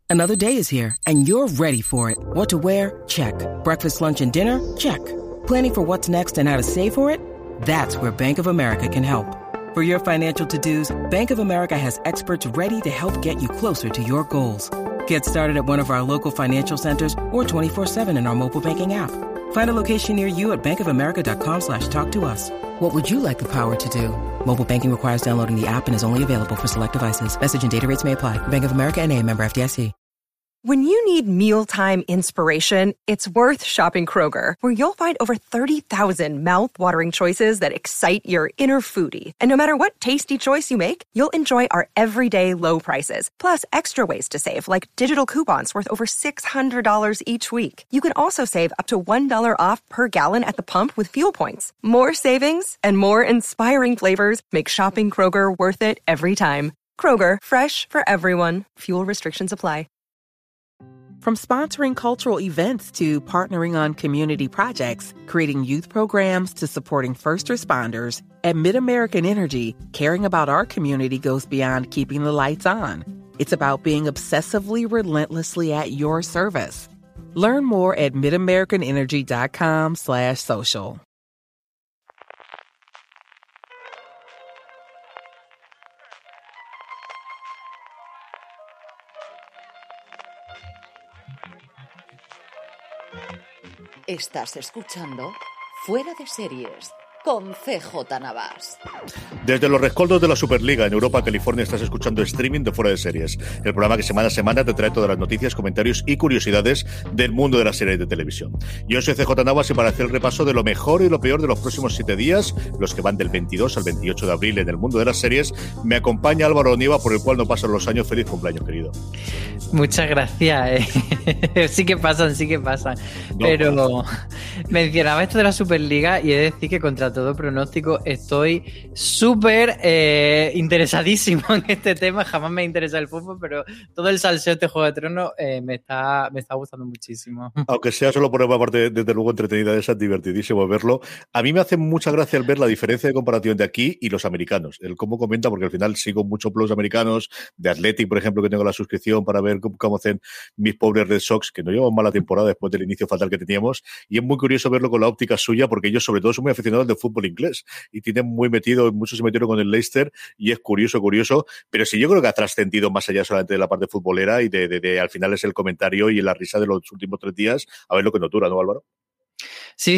Another day is here, and you're ready for it. What to wear? Check. Breakfast, lunch, and dinner? Check. Planning for what's next and how to save for it? That's where Bank of America can help. For your financial to-dos, Bank of America has experts ready to help get you closer to your goals. Get started at one of our local financial centers or 24/7 in our mobile banking app. Find a location near you at bankofamerica.com/talktous. What would you like the power to do? Mobile banking requires downloading the app and is only available for select devices. Message and data rates may apply. Bank of America N.A., member FDIC. When you need mealtime inspiration, it's worth shopping Kroger, where you'll find over 30,000 mouth-watering choices that excite your inner foodie. And no matter what tasty choice you make, you'll enjoy our everyday low prices, plus extra ways to save, like digital coupons worth over $600 each week. You can also save up to $1 off per gallon at the pump with fuel points. More savings and more inspiring flavors make shopping Kroger worth it every time. Kroger, fresh for everyone. Fuel restrictions apply. From sponsoring cultural events to partnering on community projects, creating youth programs to supporting first responders, at MidAmerican Energy, caring about our community goes beyond keeping the lights on. It's about being obsessively relentlessly at your service. Learn more at midamericanenergy.com/social. Estás escuchando Fuera de Series con CJ Navas. Desde los rescoldos de la Superliga en Europa, California, estás escuchando streaming de Fuera de Series, el programa que semana a semana te trae todas las noticias, comentarios y curiosidades del mundo de las series de televisión. Yo soy CJ Navas y para hacer el repaso de lo mejor y lo peor de los próximos 7 días, los que van del 22 al 28 de abril en el mundo de las series, me acompaña Álvaro Nieva, por el cual no pasan los años. Feliz cumpleaños, querido. Muchas gracias. Sí que pasan. No, pero mencionaba esto de la Superliga y he de decir que contra todo pronóstico estoy súper interesadísimo en este tema. Jamás me interesa el fútbol, pero todo el salseo de Juego de Tronos me está gustando muchísimo. Aunque sea solo por una parte, desde luego, entretenida, es divertidísimo verlo. A mí me hace mucha gracia el ver la diferencia de comparación de aquí y los americanos. El cómo comenta, porque al final sigo mucho los americanos, de Athletic, por ejemplo, que tengo la suscripción para ver cómo hacen mis pobres Red Sox, que no llevan mala temporada después del inicio fatal que teníamos, y es muy curioso verlo con la óptica suya, porque ellos sobre todo son muy aficionados del fútbol inglés, y tienen muy metido, muchos se metieron con el Leicester, y es curioso, pero sí, yo creo que ha trascendido más allá solamente de la parte futbolera, y de al final es el comentario y la risa de los últimos 3 días, a ver lo que nos dura, ¿no, Álvaro? Sí,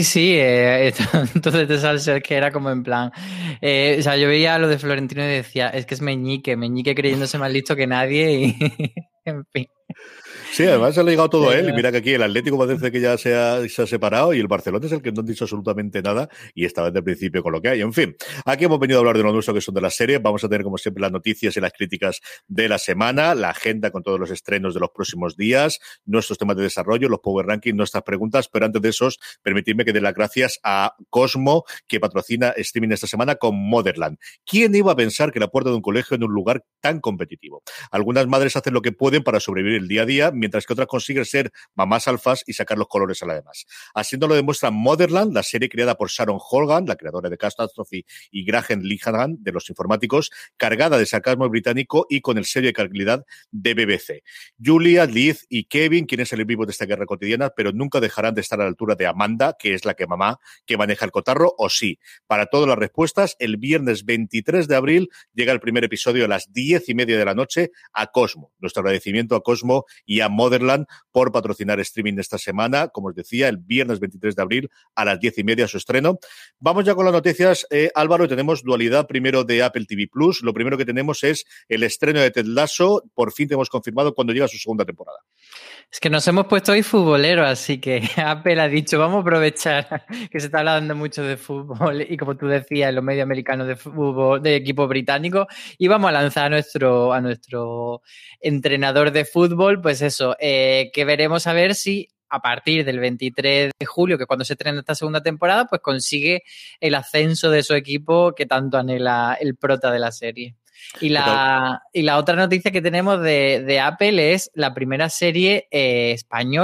entonces de salsa que era como en plan, o sea, yo veía lo de Florentino y decía, es que es Meñique creyéndose más listo que nadie y en fin. Sí, además se ha ligado todo a él, y mira que aquí el Atlético parece que ya se ha separado, y el Barcelona es el que no ha dicho absolutamente nada y está desde el principio con lo que hay. En fin, aquí hemos venido a hablar de lo nuestro, que son de las series. Vamos a tener como siempre las noticias y las críticas de la semana, la agenda con todos los estrenos de los próximos días, nuestros temas de desarrollo, los Power Rankings, nuestras preguntas, pero antes de esos, permitidme que dé las gracias a Cosmo, que patrocina streaming esta semana con Motherland. ¿Quién iba a pensar que la puerta de un colegio en un lugar tan competitivo? Algunas madres hacen lo que pueden para sobrevivir el día a día, mientras que otras consiguen ser mamás alfas y sacar los colores a la demás. Así nos lo demuestra Motherland, la serie creada por Sharon Holgan, la creadora de Catastrophe, y Graham Linehan, de Los Informáticos, cargada de sarcasmo británico y con el sello de calidad de BBC. Julia, Liz y Kevin quieren salir vivos de esta guerra cotidiana, pero nunca dejarán de estar a la altura de Amanda, que es la que mamá que maneja el cotarro, o sí. Para todas las respuestas, el viernes 23 de abril llega el primer episodio a las 10:30 de la noche a Cosmo. Nuestro agradecimiento a Cosmo y a Motherland por patrocinar streaming esta semana, como os decía, el viernes 23 de abril a las 10:30 su estreno. Vamos ya con las noticias, Álvaro, y tenemos dualidad primero de Apple TV+. Lo primero que tenemos es el estreno de Ted Lasso. Por fin te hemos confirmado cuando llega su segunda temporada. Es que nos hemos puesto hoy futboleros, así que Apple ha dicho, vamos a aprovechar que se está hablando mucho de fútbol y, como tú decías, en los medios americanos de fútbol, de equipo británico, y vamos a lanzar a nuestro entrenador de fútbol, pues eso, que veremos a ver si a partir del 23 de julio, que es cuando se estrena esta segunda temporada, pues consigue el ascenso de su equipo que tanto anhela el prota de la serie. Y la otra noticia que tenemos de Apple es la primera serie española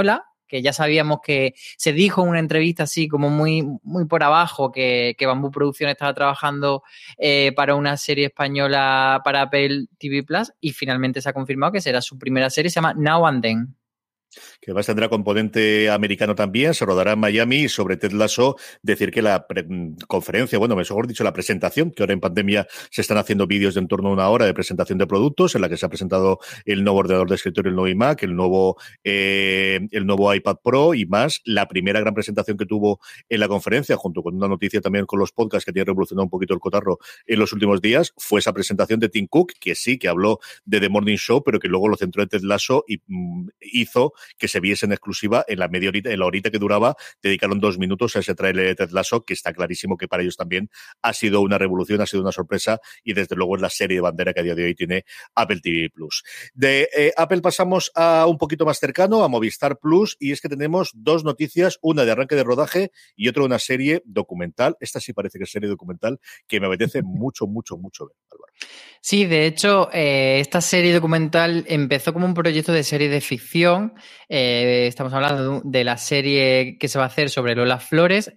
que ya sabíamos que se dijo en una entrevista así como muy, muy por abajo que Bambú Producciones estaba trabajando para una serie española para Apple TV Plus, y finalmente se ha confirmado que será su primera serie, se llama Now and Then. Que además tendrá componente americano también, se rodará en Miami. Y sobre Ted Lasso, decir que la conferencia, bueno, mejor dicho, la presentación, que ahora en pandemia se están haciendo vídeos de en torno a una hora de presentación de productos, en la que se ha presentado el nuevo ordenador de escritorio, el nuevo iMac, el nuevo iPad Pro y más. La primera gran presentación que tuvo en la conferencia, junto con una noticia también con los podcasts que tiene revolucionado un poquito el cotarro en los últimos días, fue esa presentación de Tim Cook, que sí, que habló de The Morning Show, pero que luego lo centró en Ted Lasso y hizo que se viese en exclusiva en la media horita, en la horita que duraba, dedicaron 2 minutos a ese trailer de Ted Lasso, que está clarísimo que para ellos también ha sido una revolución, ha sido una sorpresa, y desde luego es la serie de bandera que a día de hoy tiene Apple TV Plus. De Apple pasamos a un poquito más cercano, a Movistar Plus, y es que tenemos 2 noticias, una de arranque de rodaje y otra una serie documental. Esta sí parece que es serie documental, que me apetece mucho, mucho, mucho ver, Álvaro. Sí, de hecho, esta serie documental empezó como un proyecto de serie de ficción. Estamos hablando de la serie que se va a hacer sobre Lola Flores.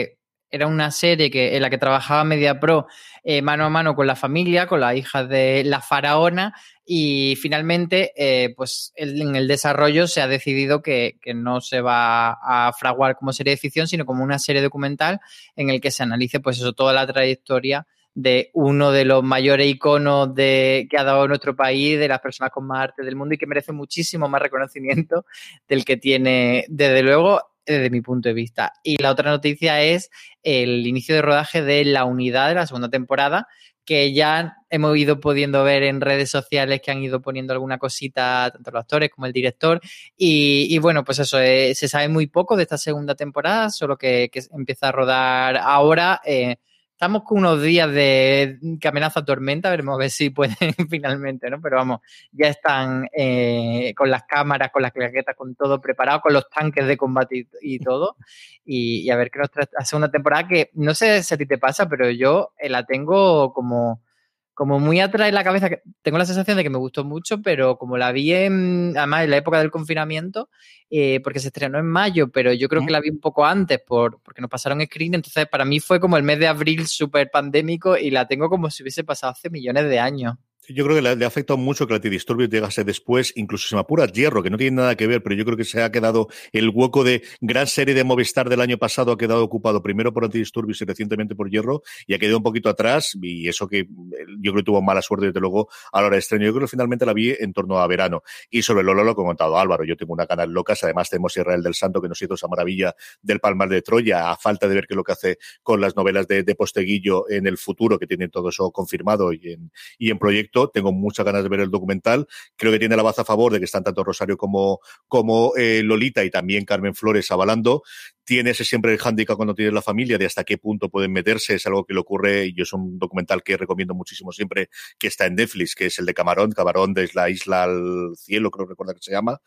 Era una serie en la que trabajaba MediaPro mano a mano con la familia, con la hija de la faraona, y finalmente pues en el desarrollo se ha decidido que no se va a fraguar como serie de ficción, sino como una serie documental en el que se analice pues eso, toda la trayectoria de uno de los mayores iconos que ha dado nuestro país, de las personas con más arte del mundo, y que merece muchísimo más reconocimiento del que tiene, desde luego, desde mi punto de vista. Y la otra noticia es el inicio de rodaje de La Unidad de la segunda temporada, que ya hemos ido pudiendo ver en redes sociales que han ido poniendo alguna cosita, tanto los actores como el director. Y bueno, pues eso, se sabe muy poco de esta segunda temporada, solo que empieza a rodar ahora. Estamos con unos días de que amenaza tormenta, veremos a ver si pueden finalmente, ¿no? Pero vamos, ya están con las cámaras, con las claquetas, con todo preparado, con los tanques de combate y todo. Y a ver qué nos trae la segunda temporada, que no sé si a ti te pasa, pero yo la tengo como muy atrás en la cabeza. Tengo la sensación de que me gustó mucho, pero como la vi además en la época del confinamiento, porque se estrenó en mayo, pero yo creo que la vi un poco antes porque nos pasaron screen, entonces para mí fue como el mes de abril súper pandémico y la tengo como si hubiese pasado hace millones de años. Yo creo que le ha afectado mucho que la Antidisturbios llegase después, incluso se me apura Hierro, que no tiene nada que ver, pero yo creo que se ha quedado el hueco de gran serie de Movistar del año pasado, ha quedado ocupado primero por Antidisturbios y recientemente por Hierro, y ha quedado un poquito atrás, y eso que yo creo que tuvo mala suerte desde luego a la hora de estreno. Yo creo que finalmente la vi en torno a verano. Y sobre Lola lo que ha contado Álvaro, yo tengo una ganas locas, además tenemos Israel del Santo que nos hizo esa maravilla del Palmar de Troya, a falta de ver qué es lo que hace con las novelas de Posteguillo en el futuro, que tienen todo eso confirmado y en proyecto. Tengo muchas ganas de ver el documental. Creo que tiene la baza a favor de que están tanto Rosario como Lolita y también Carmen Flores avalando. Tiene ese siempre el hándicap cuando tienes la familia de hasta qué punto pueden meterse. Es algo que le ocurre, y es un documental que recomiendo muchísimo siempre, que está en Netflix, que es el de Camarón. Camarón de la isla al cielo, creo que recuerda que se llama,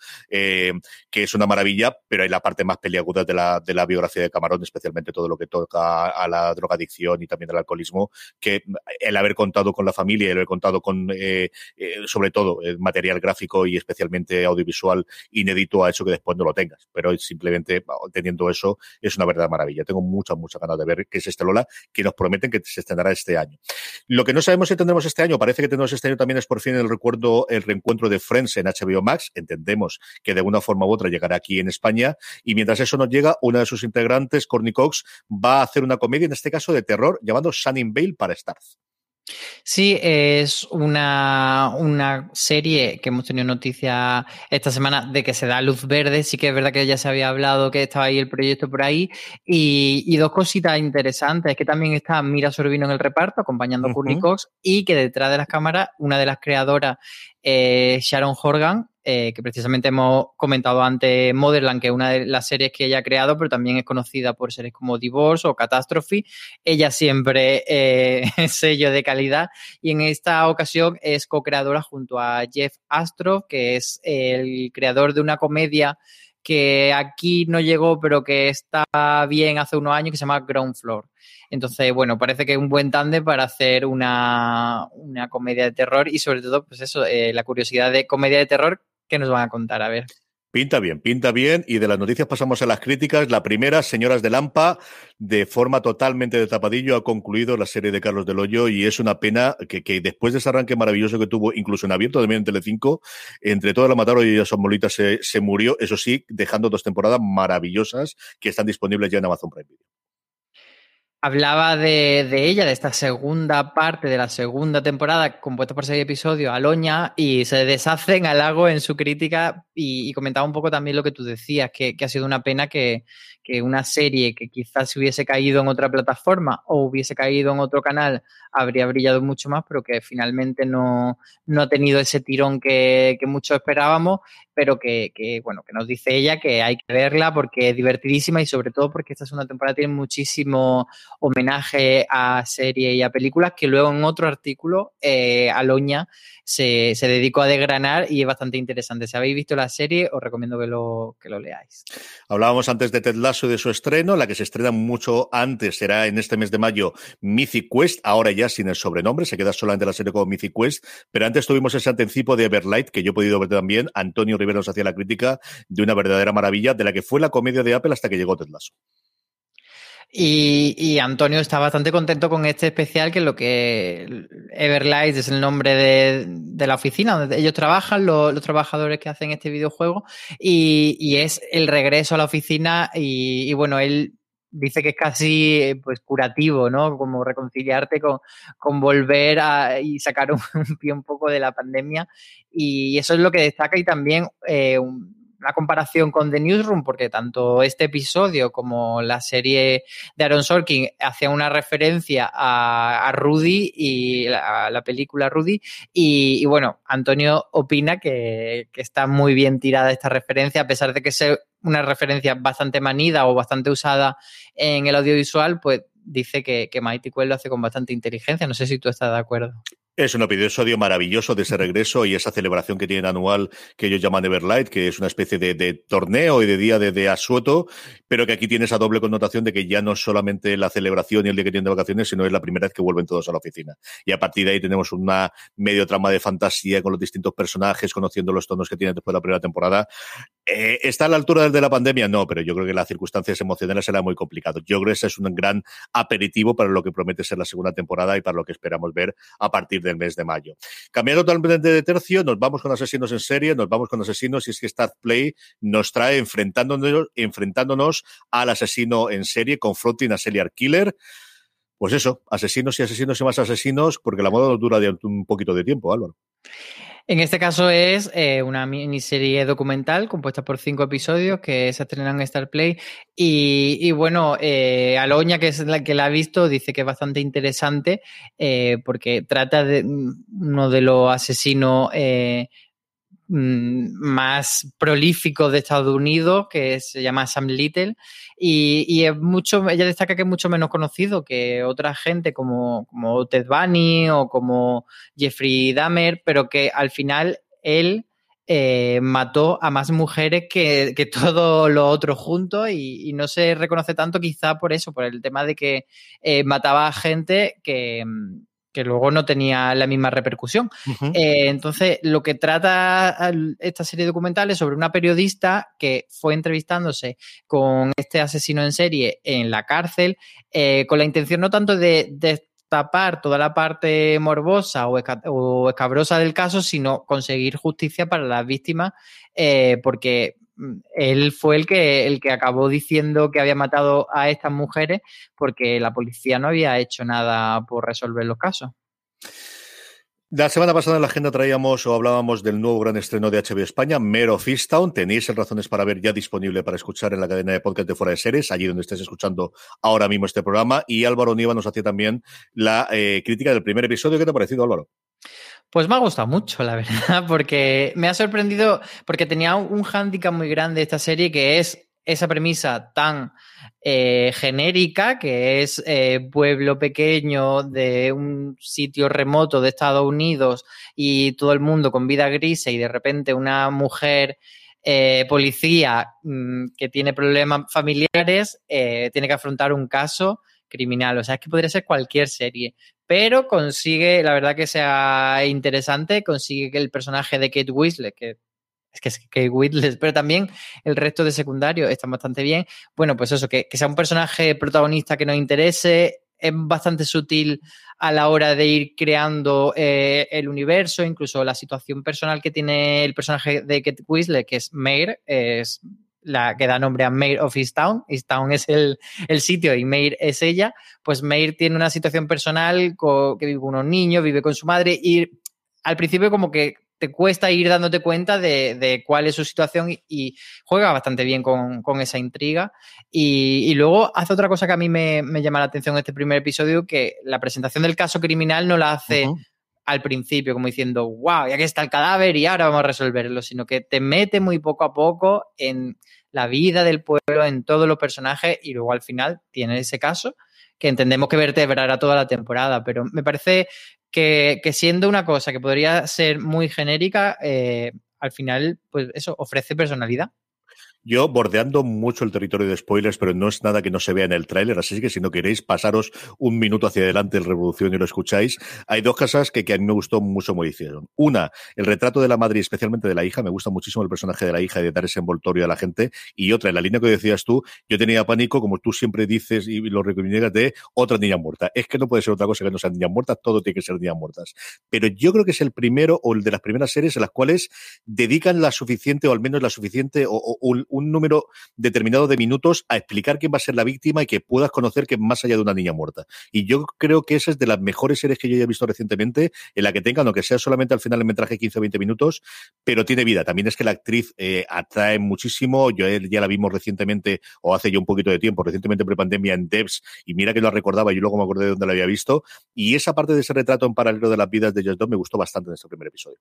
que es una maravilla, pero hay la parte más peliaguda de la biografía de Camarón, especialmente todo lo que toca a la drogadicción y también al alcoholismo, que el haber contado con la familia y el haber contado con sobre todo el material gráfico y especialmente audiovisual inédito ha hecho que después no lo tengas, pero simplemente teniendo eso es una verdadera maravilla. Tengo muchas ganas de ver qué es este Lola, que nos prometen que se estrenará este año. Lo que no sabemos si tendremos este año, parece que tendremos este año también, es por fin el reencuentro de Friends en HBO Max. Entendemos que de una forma u otra llegará aquí en España, y mientras eso nos llega, una de sus integrantes, Courtney Cox, va a hacer una comedia, en este caso de terror, llamado Sunny Vale para Starz. Sí, es una serie que hemos tenido noticia esta semana de que se da luz verde. Sí que es verdad que ya se había hablado que estaba ahí el proyecto por ahí. Y 2 cositas interesantes, que también está Mira Sorvino en el reparto, acompañando a Courtney Cox, y que detrás de las cámaras, una de las creadoras, Sharon Horgan, que precisamente hemos comentado antes, Motherland, que es una de las series que ella ha creado, pero también es conocida por series como Divorce o Catastrophe. Ella siempre es sello de calidad, y en esta ocasión es co-creadora junto a Jeff Astrof, que es el creador de una comedia que aquí no llegó, pero que está bien hace unos años, que se llama Ground Floor. Entonces, bueno, parece que es un buen tándem para hacer una comedia de terror, y sobre todo, pues eso, la curiosidad de comedia de terror que nos van a contar, a ver. Pinta bien. Y de las noticias pasamos a las críticas. La primera, Señoras de Lampa, de forma totalmente de tapadillo, ha concluido la serie de Carlos del Hoyo y es una pena que después de ese arranque maravilloso que tuvo, incluso en abierto también en Telecinco, entre todas la mataron y son bolitas se murió, eso sí, dejando 2 temporadas maravillosas que están disponibles ya en Amazon Prime Video. Hablaba de ella, de esta segunda parte de la segunda temporada, compuesta por 6 episodios, Aloña, y se deshace en halago en su crítica y comentaba un poco también lo que tú decías, que ha sido una pena que una serie que quizás se hubiese caído en otra plataforma o hubiese caído en otro canal habría brillado mucho más, pero que finalmente no ha tenido ese tirón que muchos esperábamos, pero que nos dice ella que hay que verla porque es divertidísima y sobre todo porque esta segunda temporada tiene muchísimo homenaje a series y a películas que luego en otro artículo Aloña se dedicó a desgranar y es bastante interesante. Si habéis visto la serie, os recomiendo que lo leáis. Hablábamos antes de Ted Lasso y de su estreno. La que se estrena mucho antes será en este mes de mayo Mythic Quest, ahora ya sin el sobrenombre, se queda solamente la serie como Mythic Quest, pero antes tuvimos ese anticipo de Everlight, que yo he podido ver también. Antonio Rivera nos hacía la crítica de una verdadera maravilla, de la que fue la comedia de Apple hasta que llegó Ted Lasso. Y Antonio está bastante contento con este especial, que lo que Everlight es el nombre de la oficina donde ellos trabajan, los trabajadores que hacen este videojuego, y es el regreso a la oficina y bueno, él dice que es casi pues curativo, ¿no? Como reconciliarte con volver y sacar un pie un poco de la pandemia, y eso es lo que destaca. Y también una comparación con The Newsroom, porque tanto este episodio como la serie de Aaron Sorkin hacían una referencia a Rudy y a la película Rudy, y bueno, Antonio opina que está muy bien tirada esta referencia, a pesar de que sea una referencia bastante manida o bastante usada en el audiovisual, pues dice que Mighty Quest lo hace con bastante inteligencia. No sé si tú estás de acuerdo. Es un episodio maravilloso de ese regreso y esa celebración que tienen anual que ellos llaman Everlight, que es una especie de torneo y de día de asueto, pero que aquí tiene esa doble connotación de que ya no es solamente la celebración y el día que tienen de vacaciones, sino es la primera vez que vuelven todos a la oficina. Y a partir de ahí tenemos una medio trama de fantasía con los distintos personajes, conociendo los tonos que tienen después de la primera temporada. ¿Está a la altura del de la pandemia? No, pero yo creo que las circunstancias emocionales será muy complicado. Yo creo que ese es un gran aperitivo para lo que promete ser la segunda temporada y para lo que esperamos ver a partir del mes de mayo. Cambiando totalmente de tercio, nos vamos con asesinos en serie, nos vamos con asesinos, y es que Start Play nos trae enfrentándonos al asesino en serie, Confronting a Serial Killer. Pues eso, asesinos y más asesinos, porque la moda nos dura un poquito de tiempo, Álvaro. En este caso es una miniserie documental compuesta por 5 episodios que se estrenan en Star Play y bueno, Aloña, que es la que la ha visto, dice que es bastante interesante porque trata de uno de los asesinos más prolíficos de Estados Unidos, que se llama Sam Little, y es mucho, ella destaca que es mucho menos conocido que otra gente como Ted Bundy o como Jeffrey Dahmer, pero que al final él mató a más mujeres que todos los otros juntos y no se reconoce tanto, quizá por eso, por el tema de que mataba a gente que luego no tenía la misma repercusión. Uh-huh. Entonces, lo que trata esta serie documental es sobre una periodista que fue entrevistándose con este asesino en serie en la cárcel, con la intención no tanto de destapar toda la parte morbosa o escabrosa del caso, sino conseguir justicia para las víctimas, porque él fue el que acabó diciendo que había matado a estas mujeres porque la policía no había hecho nada por resolver los casos. La semana pasada en la agenda traíamos o hablábamos del nuevo gran estreno de HBO España, Mare of Easttown. Tenéis el Razones para Ver ya disponible para escuchar en la cadena de podcast de Fuera de Series, allí donde estés escuchando ahora mismo este programa. Y Álvaro Nieva nos hacía también la crítica del primer episodio. ¿Qué te ha parecido, Álvaro? Pues me ha gustado mucho, la verdad, porque me ha sorprendido, porque tenía un hándicap muy grande esta serie, que es esa premisa tan genérica, que es pueblo pequeño de un sitio remoto de Estados Unidos y todo el mundo con vida gris, y de repente una mujer policía que tiene problemas familiares tiene que afrontar un caso criminal. O sea, es que podría ser cualquier serie, pero consigue, la verdad que sea interesante, consigue que el personaje de Kate Winslet, que es Kate Winslet, pero también el resto de secundarios están bastante bien. Bueno, pues eso, que sea un personaje protagonista que nos interese, es bastante sutil a la hora de ir creando el universo, incluso la situación personal que tiene el personaje de Kate Winslet, que es Mare, es la que da nombre a Mare of Easttown. Easttown es el sitio y Mare es ella. Pues Mare tiene una situación personal que vive con unos niños, vive con su madre y al principio como que te cuesta ir dándote cuenta de cuál es su situación y juega bastante bien con esa intriga. Y luego hace otra cosa que a mí me llama la atención en este primer episodio, que la presentación del caso criminal no la hace al principio como diciendo, wow, y aquí está el cadáver y ahora vamos a resolverlo, sino que te mete muy poco a poco en la vida del pueblo, en todos los personajes y luego al final tiene ese caso que entendemos que vertebrará toda la temporada, pero me parece que siendo una cosa que podría ser muy genérica, al final, pues eso, ofrece personalidad. Yo bordeando mucho el territorio de spoilers, pero no es nada que no se vea en el tráiler, así que si no queréis pasaros un minuto hacia adelante el Revolución y lo escucháis, hay dos cosas que a mí me gustó mucho como hicieron. Una, el retrato de la madre y especialmente de la hija, me gusta muchísimo el personaje de la hija y de dar ese envoltorio a la gente, y otra, en la línea que decías tú, yo tenía pánico, como tú siempre dices y lo recomiendas, de otra niña muerta. Es que no puede ser otra cosa que no sean niñas muertas, todo tiene que ser niñas muertas. Pero yo creo que es el primero o el de las primeras series en las cuales dedican la suficiente o al menos la suficiente o un número determinado de minutos a explicar quién va a ser la víctima y que puedas conocer que es más allá de una niña muerta. Y yo creo que esa es de las mejores series que yo haya visto recientemente, en la que tengan, aunque sea solamente al final el metraje 15 o 20 minutos, pero tiene vida. También es que la actriz atrae muchísimo. Yo ya la vimos recientemente, o hace ya un poquito de tiempo, recientemente prepandemia en Devs, y mira que lo recordaba, yo luego me acordé de dónde la había visto, y esa parte de ese retrato en paralelo de las vidas de ellos dos me gustó bastante en este primer episodio.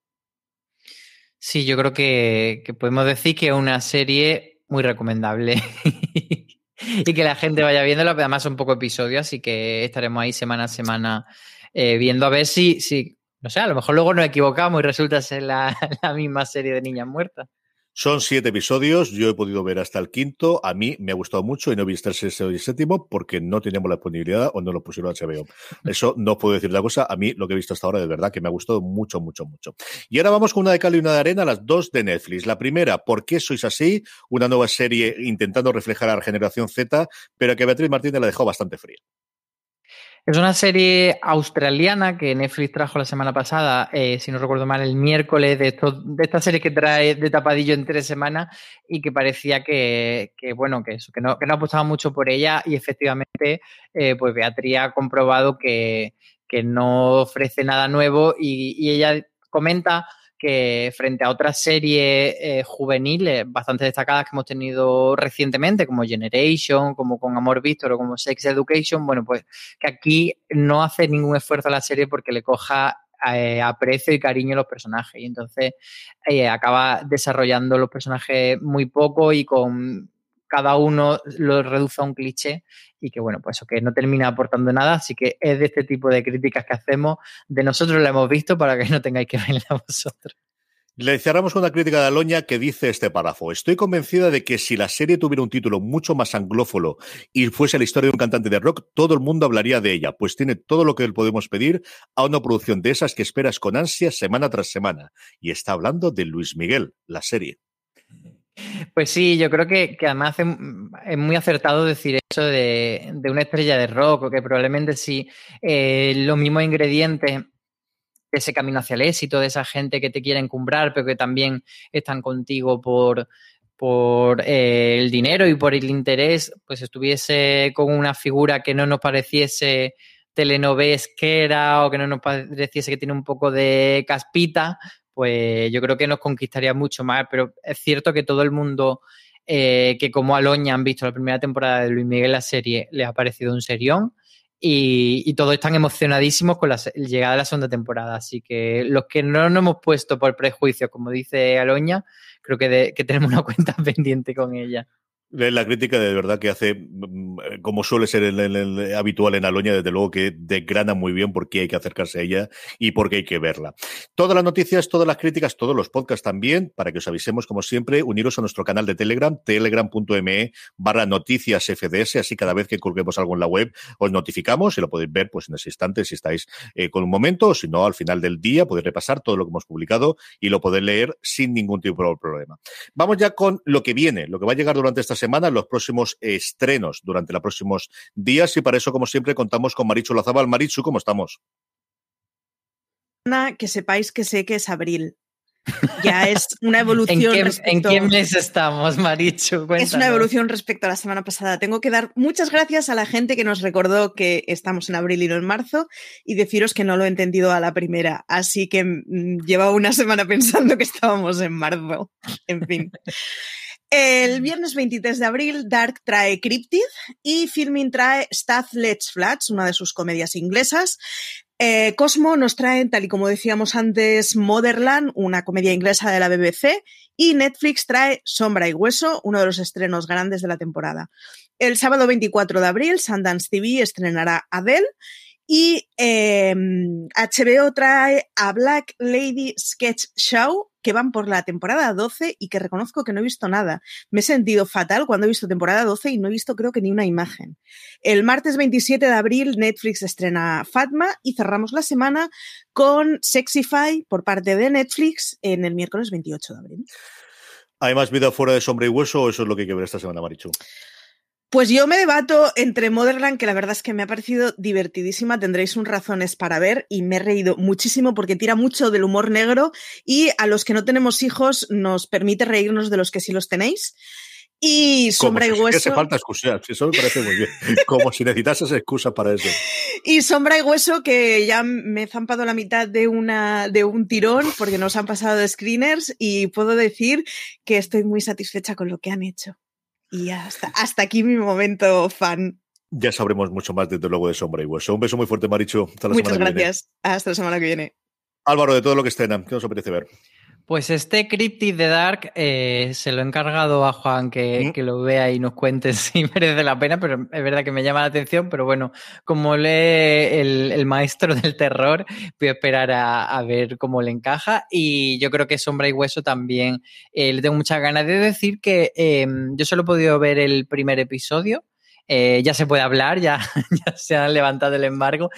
Sí, yo creo que podemos decir que es una serie muy recomendable y que la gente vaya viéndola, pero además son pocos episodios, así que estaremos ahí semana a semana viendo a ver si, no sé, a lo mejor luego nos equivocamos y resulta ser la misma serie de niñas muertas. Son 7 episodios, yo he podido ver hasta el 5º, a mí me ha gustado mucho y no he visto el 6º y el 7º porque no teníamos la disponibilidad o no lo pusieron a HBO. Eso no puedo decir la cosa, a mí lo que he visto hasta ahora de verdad que me ha gustado mucho, mucho, mucho. Y ahora vamos con una de cal y una de arena, las dos de Netflix. La primera, ¿Por qué sois así? Una nueva serie intentando reflejar a la generación Z, pero que Beatriz Martínez la dejó bastante fría. Es una serie australiana que Netflix trajo la semana pasada, si no recuerdo mal, el miércoles, de esta serie que trae de tapadillo en 3 semanas y que parecía que no apostaba mucho por ella y efectivamente pues Beatriz ha comprobado que no ofrece nada nuevo y ella comenta que frente a otras series juveniles bastante destacadas que hemos tenido recientemente, como Generation, como Con Amor Víctor o como Sex Education, bueno, pues que aquí no hace ningún esfuerzo a la serie porque le coja aprecio y cariño a los personajes y entonces acaba desarrollando los personajes muy poco y con cada uno lo reduce a un cliché y que, bueno, pues eso, que no termina aportando nada, así que es de este tipo de críticas que hacemos, de nosotros la hemos visto para que no tengáis que verla vosotros. Le cerramos con una crítica de Aloña que dice este párrafo. Estoy convencida de que si la serie tuviera un título mucho más anglófono y fuese la historia de un cantante de rock, todo el mundo hablaría de ella, pues tiene todo lo que podemos pedir a una producción de esas que esperas con ansia semana tras semana. Y está hablando de Luis Miguel, la serie. Pues sí, yo creo que además es muy acertado decir eso de una estrella de rock, o que probablemente sí los mismos ingredientes, ese camino hacia el éxito, de esa gente que te quiere encumbrar, pero que también están contigo por el dinero y por el interés, pues estuviese con una figura que no nos pareciese telenovesquera o que no nos pareciese que tiene un poco de caspita, pues yo creo que nos conquistaría mucho más, pero es cierto que todo el mundo que como Aloña han visto la primera temporada de Luis Miguel, la serie, les ha parecido un serión y todos están emocionadísimos con la llegada de la segunda temporada, así que los que no nos hemos puesto por prejuicios, como dice Aloña, creo que tenemos una cuenta pendiente con ella. La crítica de verdad que hace, como suele ser el habitual en Aloña, desde luego que desgrana muy bien por qué hay que acercarse a ella y por qué hay que verla. Todas las noticias, todas las críticas, todos los podcasts también, para que os avisemos, como siempre, uniros a nuestro canal de Telegram, telegram.me/noticiasfds, así cada vez que colguemos algo en la web os notificamos y lo podéis ver pues en ese instante si estáis con un momento, o si no, al final del día podéis repasar todo lo que hemos publicado y lo podéis leer sin ningún tipo de problema. Vamos ya con lo que viene, lo que va a llegar durante esta semana, los próximos estrenos durante los próximos días, y para eso, como siempre, contamos con Marichu Lazabal. Marichu, ¿cómo estamos? Que sepáis que sé que es abril. Ya es una evolución. ¿En qué mes estamos, Marichu? Cuéntanos. Es una evolución respecto a la semana pasada. Tengo que dar muchas gracias a la gente que nos recordó que estamos en abril y no en marzo, y deciros que no lo he entendido a la primera. Así que llevaba una semana pensando que estábamos en marzo. En fin. El viernes 23 de abril, Dark trae Cryptid y Filmin trae Stath Lets Flats, una de sus comedias inglesas. Cosmo nos trae, tal y como decíamos antes, Motherland, una comedia inglesa de la BBC, y Netflix trae Sombra y Hueso, uno de los estrenos grandes de la temporada. El sábado 24 de abril, Sundance TV estrenará Adele, y HBO trae a Black Lady Sketch Show, que van por la temporada 12 y que reconozco que no he visto nada. Me he sentido fatal cuando he visto temporada 12 y no he visto creo que ni una imagen. El martes 27 de abril Netflix estrena Fatma y cerramos la semana con Sexify por parte de Netflix en el miércoles 28 de abril. ¿Hay más vida fuera de Sombra y Hueso o eso es lo que hay que ver esta semana, Marichu? Pues yo me debato entre Motherland, que la verdad es que me ha parecido divertidísima, tendréis un razones para ver, y me he reído muchísimo porque tira mucho del humor negro y a los que no tenemos hijos nos permite reírnos de los que sí los tenéis. Y Sombra y Hueso... hace falta excusas, eso me parece muy bien. Como si necesitases excusas para eso. Y Sombra y Hueso, que ya me he zampado la mitad de un tirón porque nos han pasado de screeners, y puedo decir que estoy muy satisfecha con lo que han hecho. Y hasta aquí mi momento fan. Ya sabremos mucho más, desde luego, de Sombra y Hueso. Un beso muy fuerte, Marichu. Hasta la Muchas semana gracias. Que viene. Hasta la semana que viene. Álvaro, de todo lo que estrena, ¿qué nos apetece ver? Pues este Cryptid de Dark se lo he encargado a Juan que lo vea y nos cuente si merece la pena, pero es verdad que me llama la atención, pero bueno, como lee el maestro del terror, voy a esperar a ver cómo le encaja, y yo creo que Sombra y Hueso también le tengo muchas ganas de decir que yo solo he podido ver el primer episodio. Ya se puede hablar, ya se ha levantado el embargo,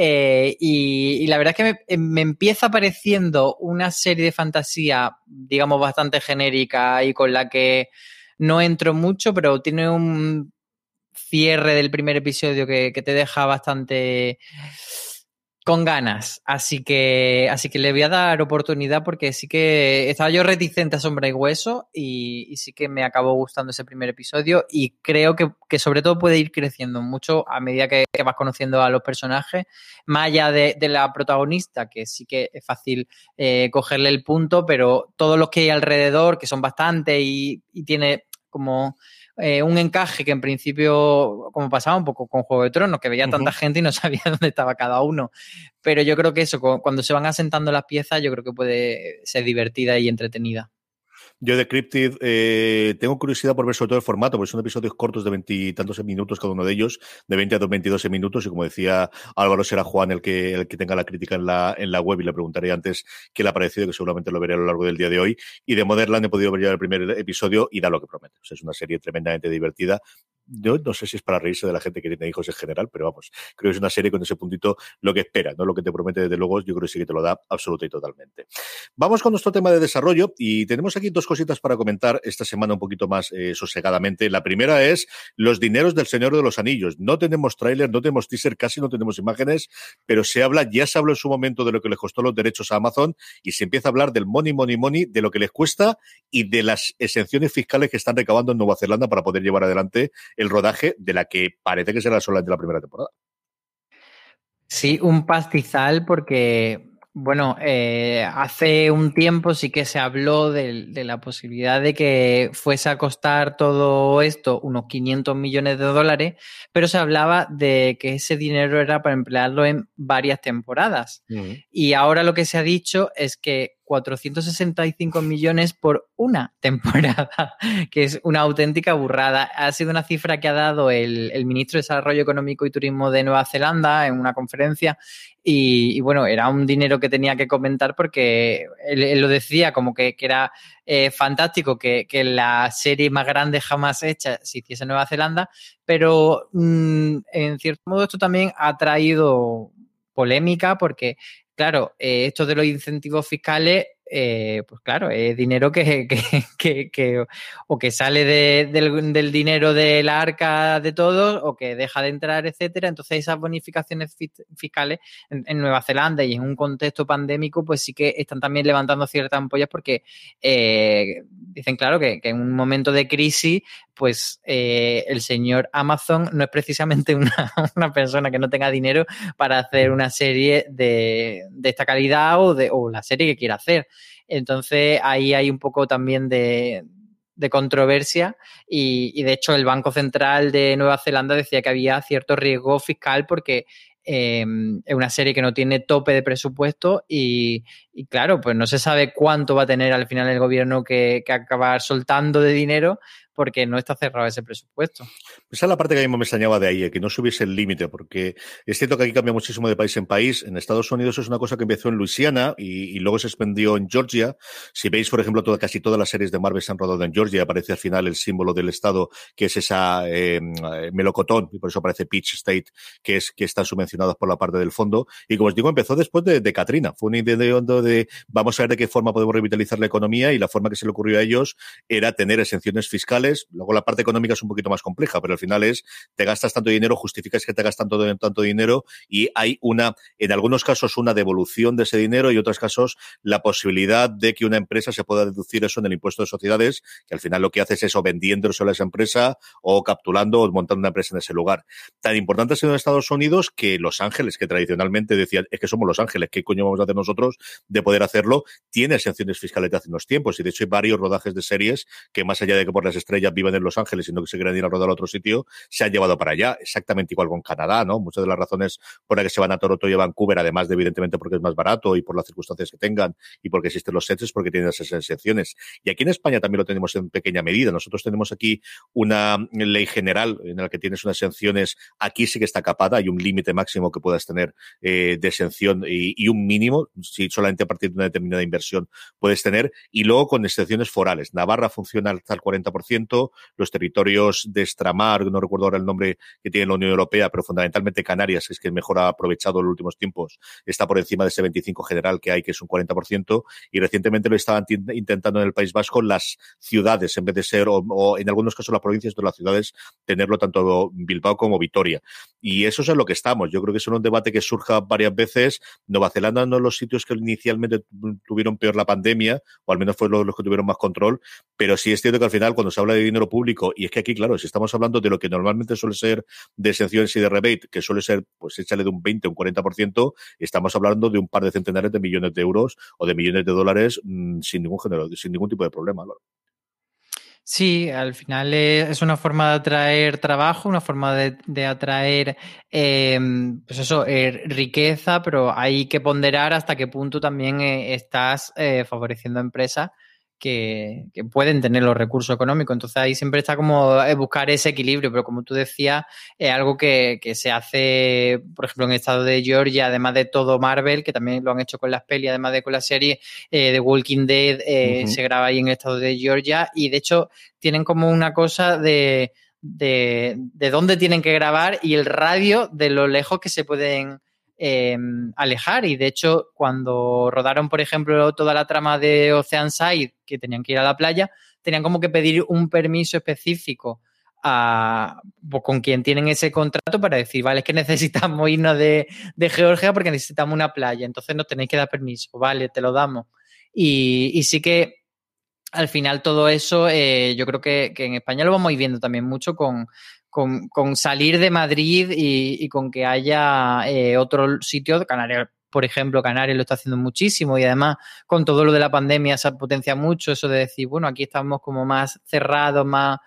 y la verdad es que me empieza pareciendo una serie de fantasía, digamos, bastante genérica y con la que no entro mucho, pero tiene un cierre del primer episodio que te deja bastante con ganas, así que le voy a dar oportunidad, porque sí que estaba yo reticente a Sombra y Hueso y sí que me acabó gustando ese primer episodio, y creo que sobre todo puede ir creciendo mucho a medida que vas conociendo a los personajes, más allá de la protagonista, que sí que es fácil cogerle el punto, pero todos los que hay alrededor, que son bastantes, y tiene como un encaje que en principio, como pasaba un poco con Juego de Tronos, que veía tanta gente y no sabía dónde estaba cada uno. Pero yo creo que eso, cuando se van asentando las piezas, yo creo que puede ser divertida y entretenida. Yo de Cryptid tengo curiosidad por ver sobre todo el formato, porque son episodios cortos de 20 y tantos minutos cada uno de ellos, de 20 a 22 minutos, y como decía Álvaro, será Juan el que tenga la crítica en la web, y le preguntaré antes qué le ha parecido, que seguramente lo veré a lo largo del día de hoy. Y de Motherland he podido ver ya el primer episodio y da lo que promete. O sea, es una serie tremendamente divertida. Yo no sé si es para reírse de la gente que tiene hijos en general, pero vamos, creo que es una serie con ese puntito lo que espera, ¿no? Lo que te promete, desde luego, yo creo que sí que te lo da absoluta y totalmente. Vamos con nuestro tema de desarrollo, y tenemos aquí dos cositas para comentar esta semana un poquito más sosegadamente. La primera es los dineros del Señor de los Anillos. No tenemos tráiler, no tenemos teaser, casi no tenemos imágenes, pero ya se habló en su momento de lo que les costó los derechos a Amazon, y se empieza a hablar del money, de lo que les cuesta y de las exenciones fiscales que están recabando en Nueva Zelanda para poder llevar adelante el rodaje de la que parece que será solamente la primera temporada. Sí, un pastizal, porque, bueno, hace un tiempo sí que se habló de la posibilidad de que fuese a costar todo esto unos 500 millones de dólares, pero se hablaba de que ese dinero era para emplearlo en varias temporadas. Y ahora lo que se ha dicho es que 465 millones por una temporada, que es una auténtica burrada. Ha sido una cifra que ha dado el ministro de Desarrollo Económico y Turismo de Nueva Zelanda en una conferencia y bueno, era un dinero que tenía que comentar porque él lo decía como que era fantástico que la serie más grande jamás hecha se hiciese en Nueva Zelanda, pero en cierto modo esto también ha traído polémica porque, claro, esto de los incentivos fiscales, pues claro, es dinero que o que sale del dinero de la arca de todos o que deja de entrar, etcétera. Entonces esas bonificaciones fiscales en Nueva Zelanda y en un contexto pandémico, pues sí que están también levantando ciertas ampollas porque dicen, claro, que en un momento de crisis, pues el señor Amazon no es precisamente una persona que no tenga dinero para hacer una serie de esta calidad o la serie que quiera hacer. Entonces ahí hay un poco también de controversia y de hecho el Banco Central de Nueva Zelanda decía que había cierto riesgo fiscal porque es una serie que no tiene tope de presupuesto y claro, pues no se sabe cuánto va a tener al final el gobierno que acabar soltando de dinero porque no está cerrado ese presupuesto. Esa es la parte que a mí me extrañaba de ahí, que no subiese el límite, porque es cierto que aquí cambia muchísimo de país en país. En Estados Unidos es una cosa que empezó en Luisiana y luego se expandió en Georgia. Si veis, por ejemplo, casi todas las series de Marvel se han rodado en Georgia, aparece al final el símbolo del estado, que es esa melocotón, y por eso aparece Peach State, que están subvencionados por la parte del fondo. Y como os digo, empezó después de Katrina. Fue una idea de vamos a ver de qué forma podemos revitalizar la economía, y la forma que se le ocurrió a ellos era tener exenciones fiscales. Luego la parte económica es un poquito más compleja, pero al final te gastas tanto dinero, justificas que te gastas tanto dinero y hay en algunos casos una devolución de ese dinero y en otros casos la posibilidad de que una empresa se pueda deducir eso en el impuesto de sociedades, que al final lo que hace es eso, vendiéndose a esa empresa o capturando o montando una empresa en ese lugar. Tan importante ha sido en Estados Unidos que Los Ángeles, que tradicionalmente decían, es que somos Los Ángeles, ¿qué coño vamos a hacer nosotros de poder hacerlo? Tiene exenciones fiscales de hace unos tiempos y de hecho hay varios rodajes de series que más allá de que por las estrellas viven en Los Ángeles, sino que se quieren ir a rodar a otro sitio, se han llevado para allá. Exactamente igual con Canadá, ¿no? Muchas de las razones por las que se van a Toronto y a Vancouver, además de evidentemente porque es más barato y por las circunstancias que tengan y porque existen los sets, es porque tienen esas exenciones. Y aquí en España también lo tenemos en pequeña medida. Nosotros tenemos aquí una ley general en la que tienes unas exenciones. Aquí sí que está capada, hay un límite máximo que puedas tener de exención y un mínimo, si solamente a partir de una determinada inversión puedes tener, y luego con excepciones forales. Navarra funciona hasta el 40%, los territorios de extramar, no recuerdo ahora el nombre que tiene la Unión Europea, pero fundamentalmente Canarias, es que mejor ha aprovechado en los últimos tiempos, está por encima de ese 25 general que hay, que es un 40%, y recientemente lo estaban intentando en el País Vasco las ciudades, en vez de ser, o en algunos casos las provincias de las ciudades, tenerlo tanto Bilbao como Vitoria. Y eso es en lo que estamos. Yo creo que es un debate que surja varias veces. Nueva Zelanda no es los sitios que inicialmente tuvieron peor la pandemia, o al menos fue los que tuvieron más control, pero sí es cierto que al final cuando se habla de dinero público, y es que aquí, claro, si estamos hablando de lo que normalmente suele ser de exenciones y de rebate, que suele ser, pues échale de un 20 o un 40%, estamos hablando de un par de centenares de millones de euros o de millones de dólares sin ningún tipo de problema, claro. Sí, al final es una forma de atraer trabajo, una forma de atraer pues eso, riqueza, pero hay que ponderar hasta qué punto también estás favoreciendo a empresas que pueden tener los recursos económicos. Entonces ahí siempre está como buscar ese equilibrio, pero como tú decías, es algo que se hace, por ejemplo, en el estado de Georgia, además de todo Marvel, que también lo han hecho con las pelis, además de con la serie de Walking Dead, se graba ahí en el estado de Georgia, y de hecho tienen como una cosa de dónde tienen que grabar y el radio de lo lejos que se pueden alejar. Y de hecho, cuando rodaron, por ejemplo, toda la trama de Oceanside, que tenían que ir a la playa, tenían como que pedir un permiso específico pues, con quien tienen ese contrato para decir, vale, es que necesitamos irnos de Georgia porque necesitamos una playa, entonces nos tenéis que dar permiso, vale, te lo damos. Y sí que al final todo eso, yo creo que en España lo vamos a ir viendo también mucho con salir de Madrid y con que haya otro sitio. Canarias, por ejemplo, Canarias lo está haciendo muchísimo y además con todo lo de la pandemia se potencia mucho eso de decir, bueno, aquí estamos como más cerrados, más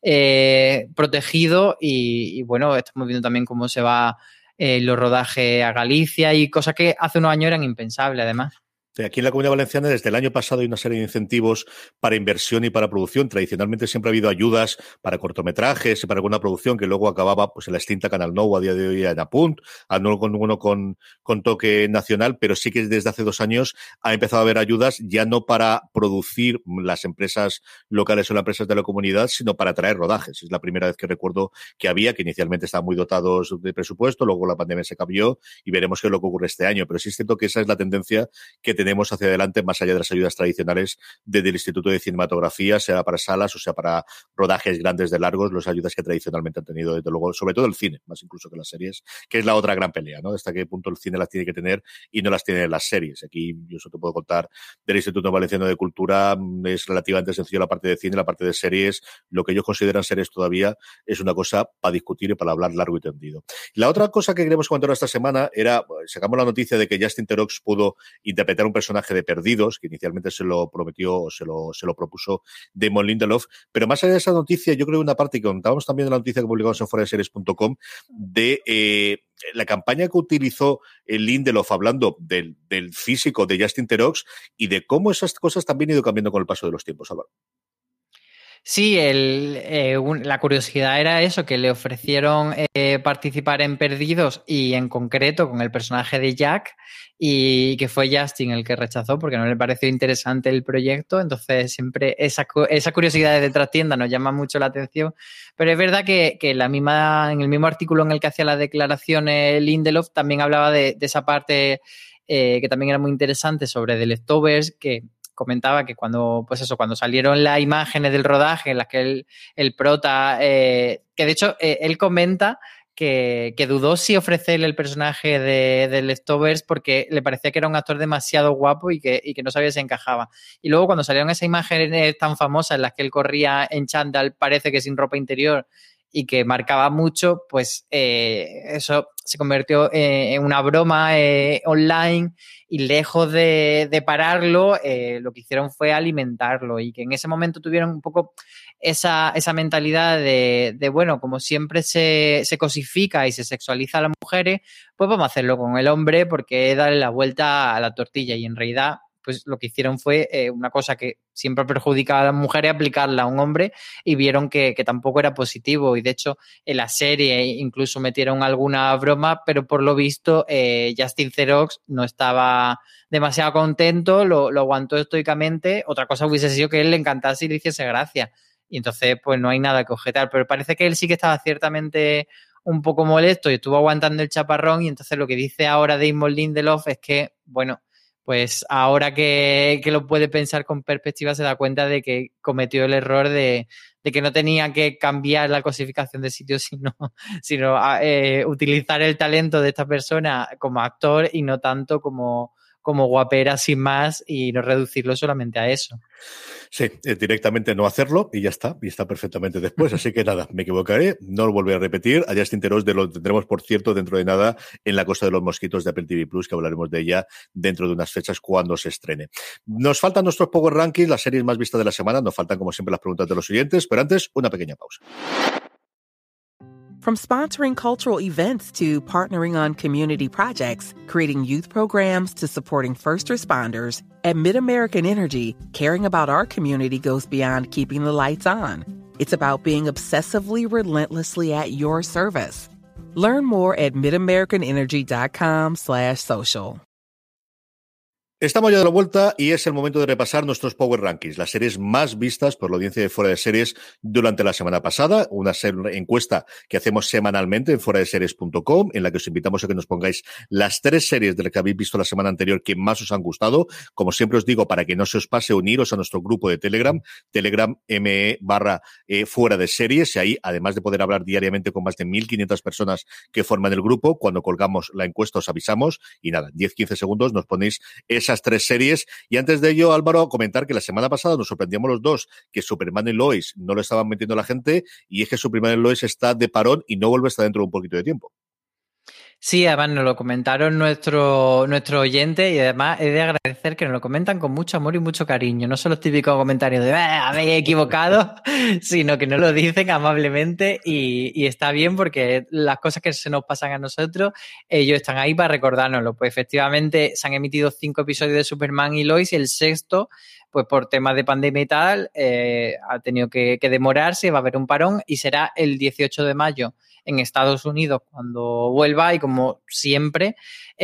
protegidos y bueno, estamos viendo también cómo se va los rodajes a Galicia y cosas que hace unos años eran impensables además. Aquí en la Comunidad Valenciana desde el año pasado hay una serie de incentivos para inversión y para producción. Tradicionalmente siempre ha habido ayudas para cortometrajes y para alguna producción que luego acababa pues en la extinta Canal Nou, a día de hoy en Apunt, no con uno con toque nacional, pero sí que desde hace 2 años ha empezado a haber ayudas ya no para producir las empresas locales o las empresas de la comunidad, sino para traer rodajes. Es la primera vez que recuerdo que había, que inicialmente estaban muy dotados de presupuesto, luego la pandemia se cambió y veremos qué es lo que ocurre este año. Pero sí es cierto que esa es la tendencia que tenemos hacia adelante, más allá de las ayudas tradicionales desde el Instituto de Cinematografía, sea para salas o sea para rodajes grandes de largos, las ayudas que tradicionalmente han tenido, desde luego, sobre todo el cine, más incluso que las series, que es la otra gran pelea, ¿no? Hasta qué punto el cine las tiene que tener y no las tiene las series. Aquí yo eso te puedo contar del Instituto Valenciano de Cultura, es relativamente sencillo la parte de cine, la parte de series, lo que ellos consideran series todavía es una cosa para discutir y para hablar largo y tendido. La otra cosa que queremos comentar esta semana era, sacamos la noticia de que Justin Theroux pudo interpretar un personaje de Perdidos, que inicialmente se lo prometió o se lo propuso Damon Lindelof, pero más allá de esa noticia, yo creo que una parte que contábamos también de la noticia que publicamos en foradeseries.com de la campaña que utilizó Lindelof hablando del físico de Justin Theroux y de cómo esas cosas también han ido cambiando con el paso de los tiempos, Álvaro. Sí, la curiosidad era eso, que le ofrecieron participar en Perdidos y en concreto con el personaje de Jack y que fue Justin el que rechazó porque no le pareció interesante el proyecto. Entonces siempre esa curiosidad de trastienda nos llama mucho la atención, pero es verdad que en el mismo artículo en el que hacía las declaraciones Lindelof también hablaba de esa parte que también era muy interesante sobre The Leftovers, que comentaba que cuando salieron las imágenes del rodaje en las que el prota, que de hecho él comenta que dudó si ofrecerle el personaje de Leftovers porque le parecía que era un actor demasiado guapo y que no sabía si encajaba. Y luego cuando salieron esas imágenes tan famosas en las que él corría en chándal, parece que sin ropa interior, y que marcaba mucho, pues eso se convirtió en una broma online y lejos de pararlo, lo que hicieron fue alimentarlo y que en ese momento tuvieron un poco esa mentalidad de bueno, como siempre se cosifica y se sexualiza a las mujeres, pues vamos a hacerlo con el hombre porque es darle la vuelta a la tortilla y en realidad pues lo que hicieron fue una cosa que siempre perjudicaba a las mujeres, aplicarla a un hombre y vieron que tampoco era positivo y de hecho en la serie incluso metieron alguna broma, pero por lo visto Justin Theroux no estaba demasiado contento, lo aguantó estoicamente. Otra cosa hubiese sido que él le encantase y le hiciese gracia y entonces pues no hay nada que objetar, pero parece que él sí que estaba ciertamente un poco molesto y estuvo aguantando el chaparrón y entonces lo que dice ahora Damon Lindelof es que, bueno, pues ahora que lo puede pensar con perspectiva se da cuenta de que cometió el error de que no tenía que cambiar la cosificación de sitio, sino utilizar el talento de esta persona como actor y no tanto como guapera sin más y no reducirlo solamente a eso. Sí, directamente no hacerlo y ya está, y está perfectamente después. Así que nada, me equivocaré, no lo volveré a repetir. A Justin Theroux lo tendremos, por cierto, dentro de nada en La Costa de los Mosquitos de Apple TV Plus, que hablaremos de ella dentro de unas fechas cuando se estrene. Nos faltan nuestros Power Rankings, las series más vistas de la semana, nos faltan como siempre las preguntas de los oyentes, pero antes una pequeña pausa. From sponsoring cultural events to partnering on community projects, creating youth programs to supporting first responders, at MidAmerican Energy, caring about our community goes beyond keeping the lights on. It's about being obsessively relentlessly at your service. Learn more at midamericanenergy.com/social. Estamos ya de la vuelta y es el momento de repasar nuestros Power Rankings, las series más vistas por la audiencia de Fuera de Series durante la semana pasada, una encuesta que hacemos semanalmente en foradeseries.com, en la que os invitamos a que nos pongáis las 3 series de las que habéis visto la semana anterior que más os han gustado. Como siempre os digo, para que no se os pase, uniros a nuestro grupo de Telegram me/Fuera de Series, y ahí, además de poder hablar diariamente con más de 1.500 personas que forman el grupo, cuando colgamos la encuesta os avisamos, y nada, 10-15 segundos nos ponéis esas 3 series. Y antes de ello, Álvaro, comentar que la semana pasada nos sorprendíamos los dos que Superman y Lois no lo estaban metiendo la gente, y es que Superman y Lois está de parón y no vuelve hasta dentro de un poquito de tiempo. Sí, además nos lo comentaron nuestro oyente y además he de agradecer que nos lo comentan con mucho amor y mucho cariño. No son los típicos comentarios de habéis equivocado, sino que nos lo dicen amablemente y está bien porque las cosas que se nos pasan a nosotros, ellos están ahí para recordárnoslo. Pues efectivamente se han emitido 5 episodios de Superman y Lois y el sexto, pues por temas de pandemia y tal, ha tenido que demorarse, va a haber un parón y será el 18 de mayo en Estados Unidos cuando vuelva y como siempre,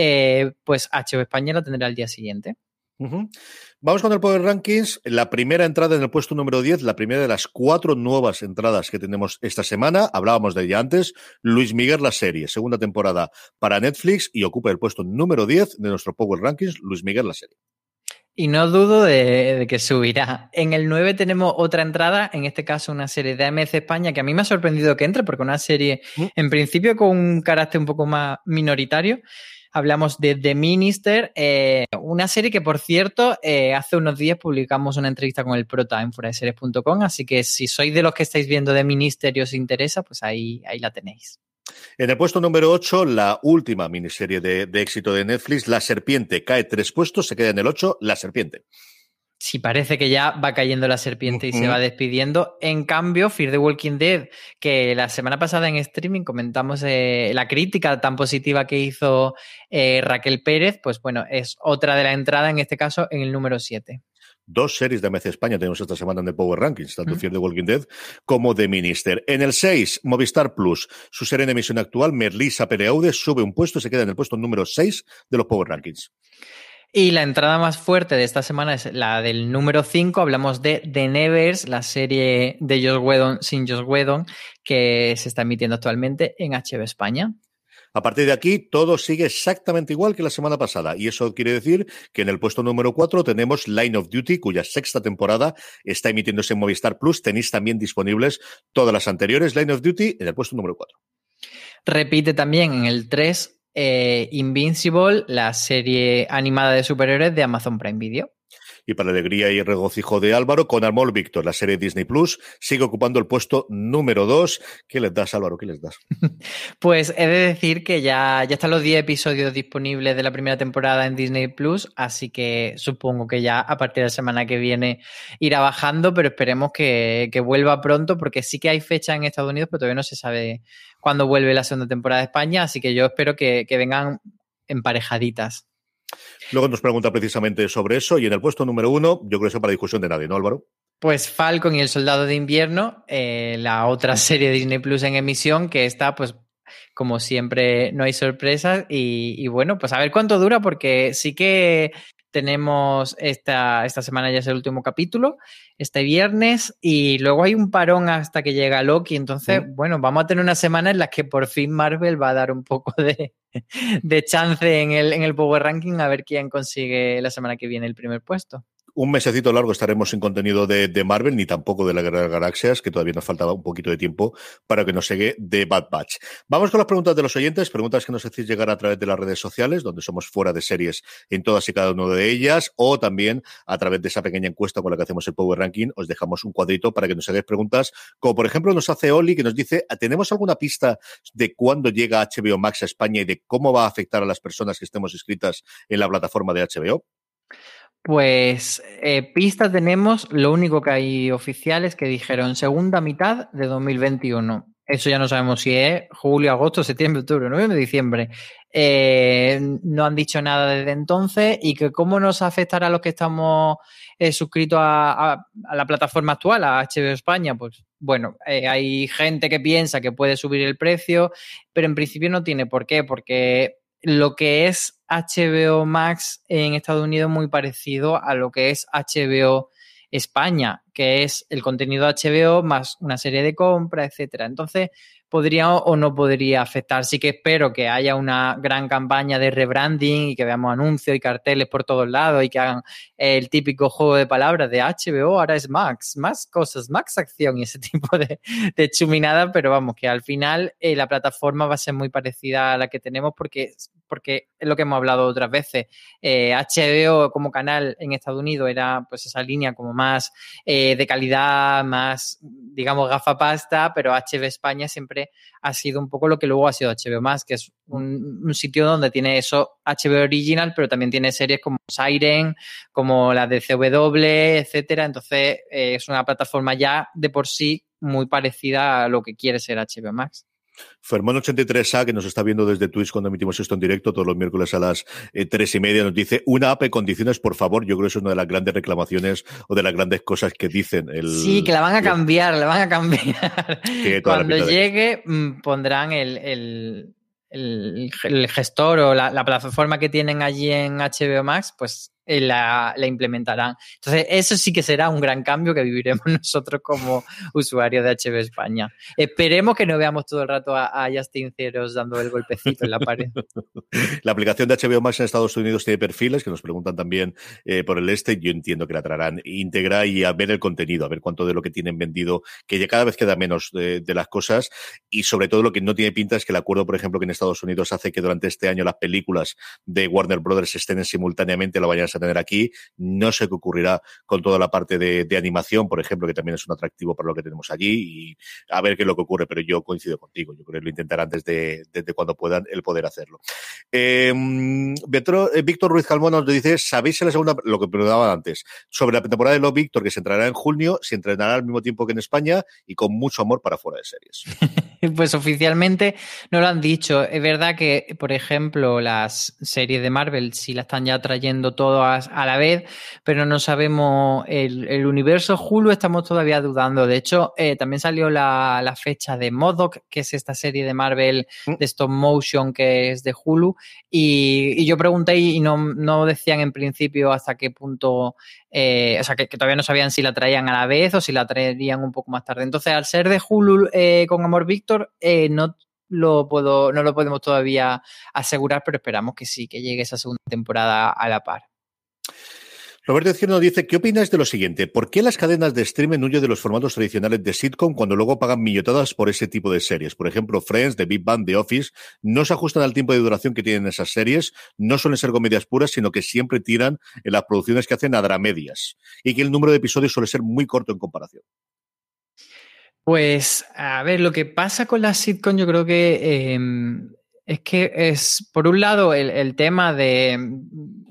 pues HBO España lo tendrá el día siguiente. Uh-huh. Vamos con el Power Rankings. La primera entrada en el puesto número 10, la primera de las 4 nuevas entradas que tenemos esta semana. Hablábamos de ella antes. Luis Miguel, la serie, segunda temporada para Netflix y ocupa el puesto número 10 de nuestro Power Rankings. Luis Miguel, la serie. Y no dudo de que subirá. En el 9 tenemos otra entrada, en este caso una serie de AMC España, que a mí me ha sorprendido que entre, porque una serie, en principio, con un carácter un poco más minoritario. Hablamos de The Minister, una serie que, por cierto, hace unos días publicamos una entrevista con el prota en fueradeseries.com, así que si sois de los que estáis viendo The Minister y os interesa, pues ahí la tenéis. En el puesto número 8, la última miniserie de éxito de Netflix, La Serpiente, cae 3 puestos, se queda en el 8, La Serpiente. Sí, parece que ya va cayendo la serpiente y se va despidiendo. En cambio, Fear the Walking Dead, que la semana pasada en streaming comentamos la crítica tan positiva que hizo Raquel Pérez, pues bueno, es otra de la entrada, en este caso, en el número 7. 2 series de AMC España tenemos esta semana en el Power Rankings, tanto Fear the Walking Dead como The Minister. En el 6, Movistar Plus, su serie en emisión actual, Merlisa Pereaude, sube un puesto y se queda en el puesto número 6 de los Power Rankings. Y la entrada más fuerte de esta semana es la del número 5. Hablamos de The Nevers, la serie de Joss Whedon sin Joss Whedon, que se está emitiendo actualmente en HBO España. A partir de aquí, todo sigue exactamente igual que la semana pasada. Y eso quiere decir que en el puesto número 4 tenemos Line of Duty, cuya 6ª temporada está emitiéndose en Movistar Plus. Tenéis también disponibles todas las anteriores. Line of Duty en el puesto número 4. Repite también en el 3 Invincible, la serie animada de superhéroes de Amazon Prime Video. Y para alegría y regocijo de Álvaro, con Amor Víctor, la serie Disney Plus, sigue ocupando el puesto número 2. ¿Qué les das, Álvaro? ¿Qué les das? Pues he de decir que ya están los 10 episodios disponibles de la primera temporada en Disney Plus, así que supongo que ya a partir de la semana que viene irá bajando, pero esperemos que vuelva pronto, porque sí que hay fecha en Estados Unidos, pero todavía no se sabe cuándo vuelve la segunda temporada de España, así que yo espero que vengan emparejaditas. Luego nos pregunta precisamente sobre eso, y en el puesto número 1, yo creo que eso para discusión de nadie, ¿no, Álvaro? Pues Falcon y el Soldado de Invierno, la otra serie de Disney Plus en emisión, que está, pues, como siempre, no hay sorpresas, y bueno, pues a ver cuánto dura, porque sí que tenemos esta semana, ya es el último capítulo, este viernes, y luego hay un parón hasta que llega Loki. Entonces, bueno, vamos a tener una semana en la que por fin Marvel va a dar un poco de chance en el Power Ranking, a ver quién consigue la semana que viene el primer puesto. Un mesecito largo estaremos sin contenido de Marvel, ni tampoco de la Guerra de las Galaxias, que todavía nos faltaba un poquito de tiempo para que nos llegue de Bad Batch. Vamos con las preguntas de los oyentes, preguntas que nos hacéis llegar a través de las redes sociales, donde somos Fuera de Series en todas y cada una de ellas, o también a través de esa pequeña encuesta con la que hacemos el Power Ranking, os dejamos un cuadrito para que nos hagáis preguntas, como por ejemplo nos hace Oli, que nos dice, ¿tenemos alguna pista de cuándo llega HBO Max a España y de cómo va a afectar a las personas que estemos inscritas en la plataforma de HBO? Pues pistas tenemos, lo único que hay oficial es que dijeron segunda mitad de 2021. Eso ya no sabemos si es julio, agosto, septiembre, octubre, noviembre, diciembre. No han dicho nada desde entonces, y que cómo nos afectará a los que estamos suscritos a la plataforma actual, a HBO España. Pues bueno, hay gente que piensa que puede subir el precio, pero en principio no tiene por qué, porque lo que es HBO Max en Estados Unidos es muy parecido a lo que es HBO España, que es el contenido HBO más una serie de compras, etcétera. Entonces, podría o no podría afectar. Sí que espero que haya una gran campaña de rebranding y que veamos anuncios y carteles por todos lados y que hagan el típico juego de palabras de HBO, ahora es Max, más cosas, Max acción y ese tipo de chuminada, pero vamos, que al final la plataforma va a ser muy parecida a la que tenemos porque es lo que hemos hablado otras veces. HBO como canal en Estados Unidos era pues esa línea como más de calidad más, digamos, gafapasta, pero HBO España siempre ha sido un poco lo que luego ha sido HBO Max, que es un sitio donde tiene eso HBO Original, pero también tiene series como Siren, como las de CW, etcétera. Entonces, es una plataforma ya de por sí muy parecida a lo que quiere ser HBO Max. Fermón83A, que nos está viendo desde Twitch cuando emitimos esto en directo todos los miércoles a las 3:30, nos dice: una app en condiciones, por favor. Yo creo que eso es una de las grandes reclamaciones o de las grandes cosas que dicen. Sí, que la van a cambiar, la van a cambiar. Cuando llegue, pondrán el gestor o la plataforma que tienen allí en HBO Max, pues la implementarán. Entonces, eso sí que será un gran cambio que viviremos nosotros como usuarios de HBO España. Esperemos que no veamos todo el rato a Justin Theroux dando el golpecito en la pared. La aplicación de HBO Max en Estados Unidos tiene perfiles, que nos preguntan también por el este. Yo entiendo que la traerán íntegra y a ver el contenido, a ver cuánto de lo que tienen vendido, que ya cada vez queda menos de las cosas, y sobre todo lo que no tiene pinta es que el acuerdo, por ejemplo, que en Estados Unidos hace que durante este año las películas de Warner Brothers estén simultáneamente, lo vayan a tener aquí. No sé qué ocurrirá con toda la parte de animación, por ejemplo, que también es un atractivo para lo que tenemos allí, y a ver qué es lo que ocurre, pero yo coincido contigo. Yo creo que lo intentarán desde cuando puedan el poder hacerlo. Víctor Ruiz Calmón nos dice: ¿sabéis en la segunda, lo que preguntaba antes, sobre la temporada de Love, Víctor, que se entrará en junio, se entrenará al mismo tiempo que en España y con mucho amor para fuera de series? Pues oficialmente no lo han dicho. Es verdad que, por ejemplo, las series de Marvel sí la están ya trayendo todas a la vez, pero no sabemos el universo Hulu, estamos todavía dudando. De hecho, también salió la fecha de M.O.D.O.K., que es esta serie de Marvel de stop motion que es de Hulu, y yo pregunté y no decían en principio hasta qué punto, o sea, que todavía no sabían si la traían a la vez o si la traerían un poco más tarde. Entonces, al ser de Hulu con Amor Víctor, no lo podemos todavía asegurar, pero esperamos que sí, que llegue esa segunda temporada a la par. Roberto Izquierdo dice: ¿qué opináis de lo siguiente? ¿Por qué las cadenas de streaming huyen de los formatos tradicionales de sitcom cuando luego pagan millotadas por ese tipo de series? Por ejemplo, Friends, The Big Bang, The Office, no se ajustan al tiempo de duración que tienen esas series, no suelen ser comedias puras, sino que siempre tiran en las producciones que hacen a dramedias, y que el número de episodios suele ser muy corto en comparación. Pues, a ver, lo que pasa con la sitcom yo creo que es que es, por un lado, el tema de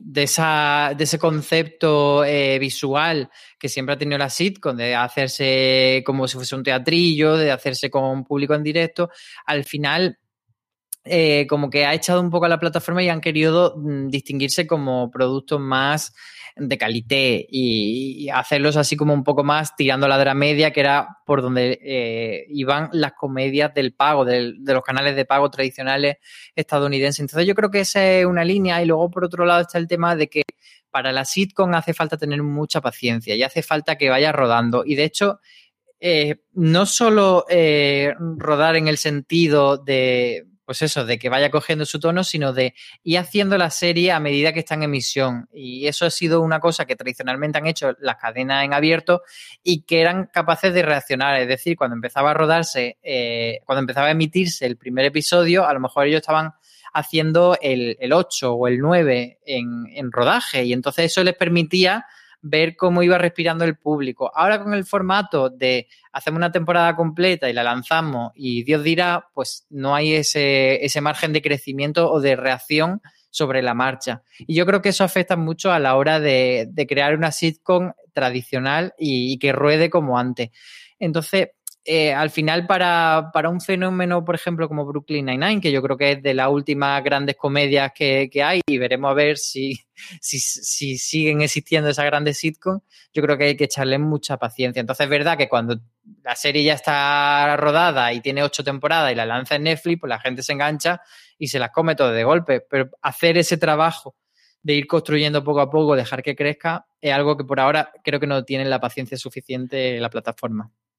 ese concepto visual que siempre ha tenido la sitcom, de hacerse como si fuese un teatrillo, de hacerse con un público en directo. Al final, como que ha echado un poco a la plataforma y han querido distinguirse como productos más de calité y hacerlos así como un poco más tirando a la dramedia, que era por donde iban las comedias del pago, de los canales de pago tradicionales estadounidenses. Entonces yo creo que esa es una línea, y luego por otro lado está el tema de que para la sitcom hace falta tener mucha paciencia y hace falta que vaya rodando, y de hecho no solo rodar en el sentido de, pues eso, de que vaya cogiendo su tono, sino de ir haciendo la serie a medida que está en emisión. Y eso ha sido una cosa que tradicionalmente han hecho las cadenas en abierto y que eran capaces de reaccionar. Es decir, cuando empezaba a rodarse, cuando empezaba a emitirse el primer episodio, a lo mejor ellos estaban haciendo el 8 o el 9 en rodaje, y entonces eso les permitía ver cómo iba respirando el público. Ahora, con el formato de hacemos una temporada completa y la lanzamos y Dios dirá, pues no hay ese margen de crecimiento o de reacción sobre la marcha. Y yo creo que eso afecta mucho a la hora de crear una sitcom tradicional y que ruede como antes. Entonces, al final, para un fenómeno, por ejemplo, como Brooklyn Nine-Nine, que yo creo que es de las últimas grandes comedias que hay, y veremos a ver si siguen existiendo esas grandes sitcoms, yo creo que hay que echarle mucha paciencia. Entonces, es verdad que cuando la serie ya está rodada y tiene 8 temporadas y la lanza en Netflix, pues la gente se engancha y se las come todo de golpe. Pero hacer ese trabajo de ir construyendo poco a poco, dejar que crezca, es algo que por ahora creo que no tienen la paciencia suficiente la plataforma.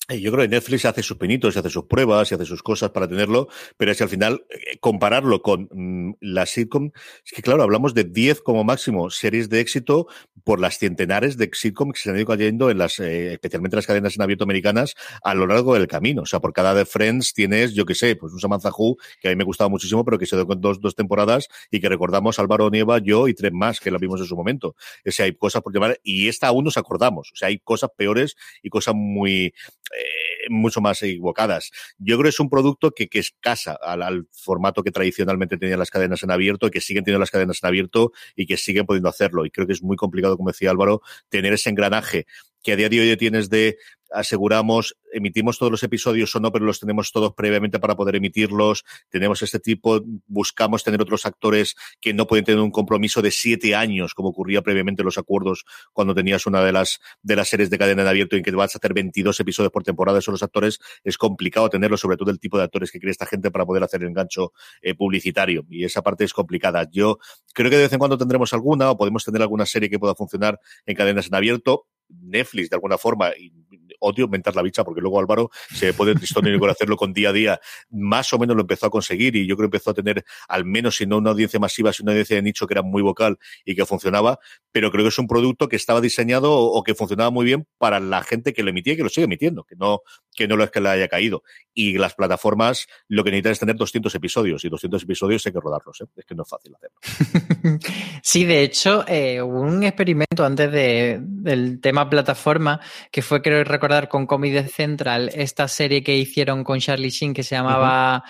Yo creo que Netflix hace sus pinitos, hace sus pruebas y hace sus cosas para tenerlo, pero es que al final compararlo con la sitcom, es que claro, hablamos de 10 como máximo series de éxito por las centenares de sitcoms que se han ido cayendo en las, especialmente las cadenas en abierto americanas a lo largo del camino. O sea, por cada de Friends tienes, yo qué sé, pues un Samantha Who, que a mí me gustaba muchísimo, pero que se dio con dos temporadas y que recordamos Álvaro Nieva, yo y 3 más que la vimos en su momento. O sea, hay cosas por llamar, y esta aún nos acordamos. O sea, hay cosas peores y cosas muy mucho más equivocadas. Yo creo que es un producto que escasa al formato que tradicionalmente tenían las cadenas en abierto y que siguen teniendo las cadenas en abierto y que siguen pudiendo hacerlo. Y creo que es muy complicado, como decía Álvaro, tener ese engranaje que a día de hoy tienes de aseguramos, emitimos todos los episodios o no, pero los tenemos todos previamente para poder emitirlos, tenemos este tipo, buscamos tener otros actores que no pueden tener un compromiso de 7 años, como ocurría previamente en los acuerdos cuando tenías una de las series de cadena en abierto en que vas a hacer 22 episodios por temporada, esos los actores, es complicado tenerlo, sobre todo el tipo de actores que quiere esta gente para poder hacer el engancho publicitario, y esa parte es complicada. Yo creo que de vez en cuando tendremos alguna, o podemos tener alguna serie que pueda funcionar en cadenas en abierto. Netflix, de alguna forma, y odio mentar la bicha porque luego Álvaro se puede tristón con hacerlo con día a día, más o menos lo empezó a conseguir y yo creo que empezó a tener al menos, si no una audiencia masiva, sino una audiencia de nicho que era muy vocal y que funcionaba, pero creo que es un producto que estaba diseñado o que funcionaba muy bien para la gente que lo emitía y que lo sigue emitiendo, que no es que le haya caído. Y las plataformas lo que necesitan es tener 200 episodios y 200 episodios hay que rodarlos, es que no es fácil hacerlo. Sí, de hecho, hubo un experimento antes del tema plataforma que fue, creo recordar, con Comedy Central, esta serie que hicieron con Charlie Sheen que se llamaba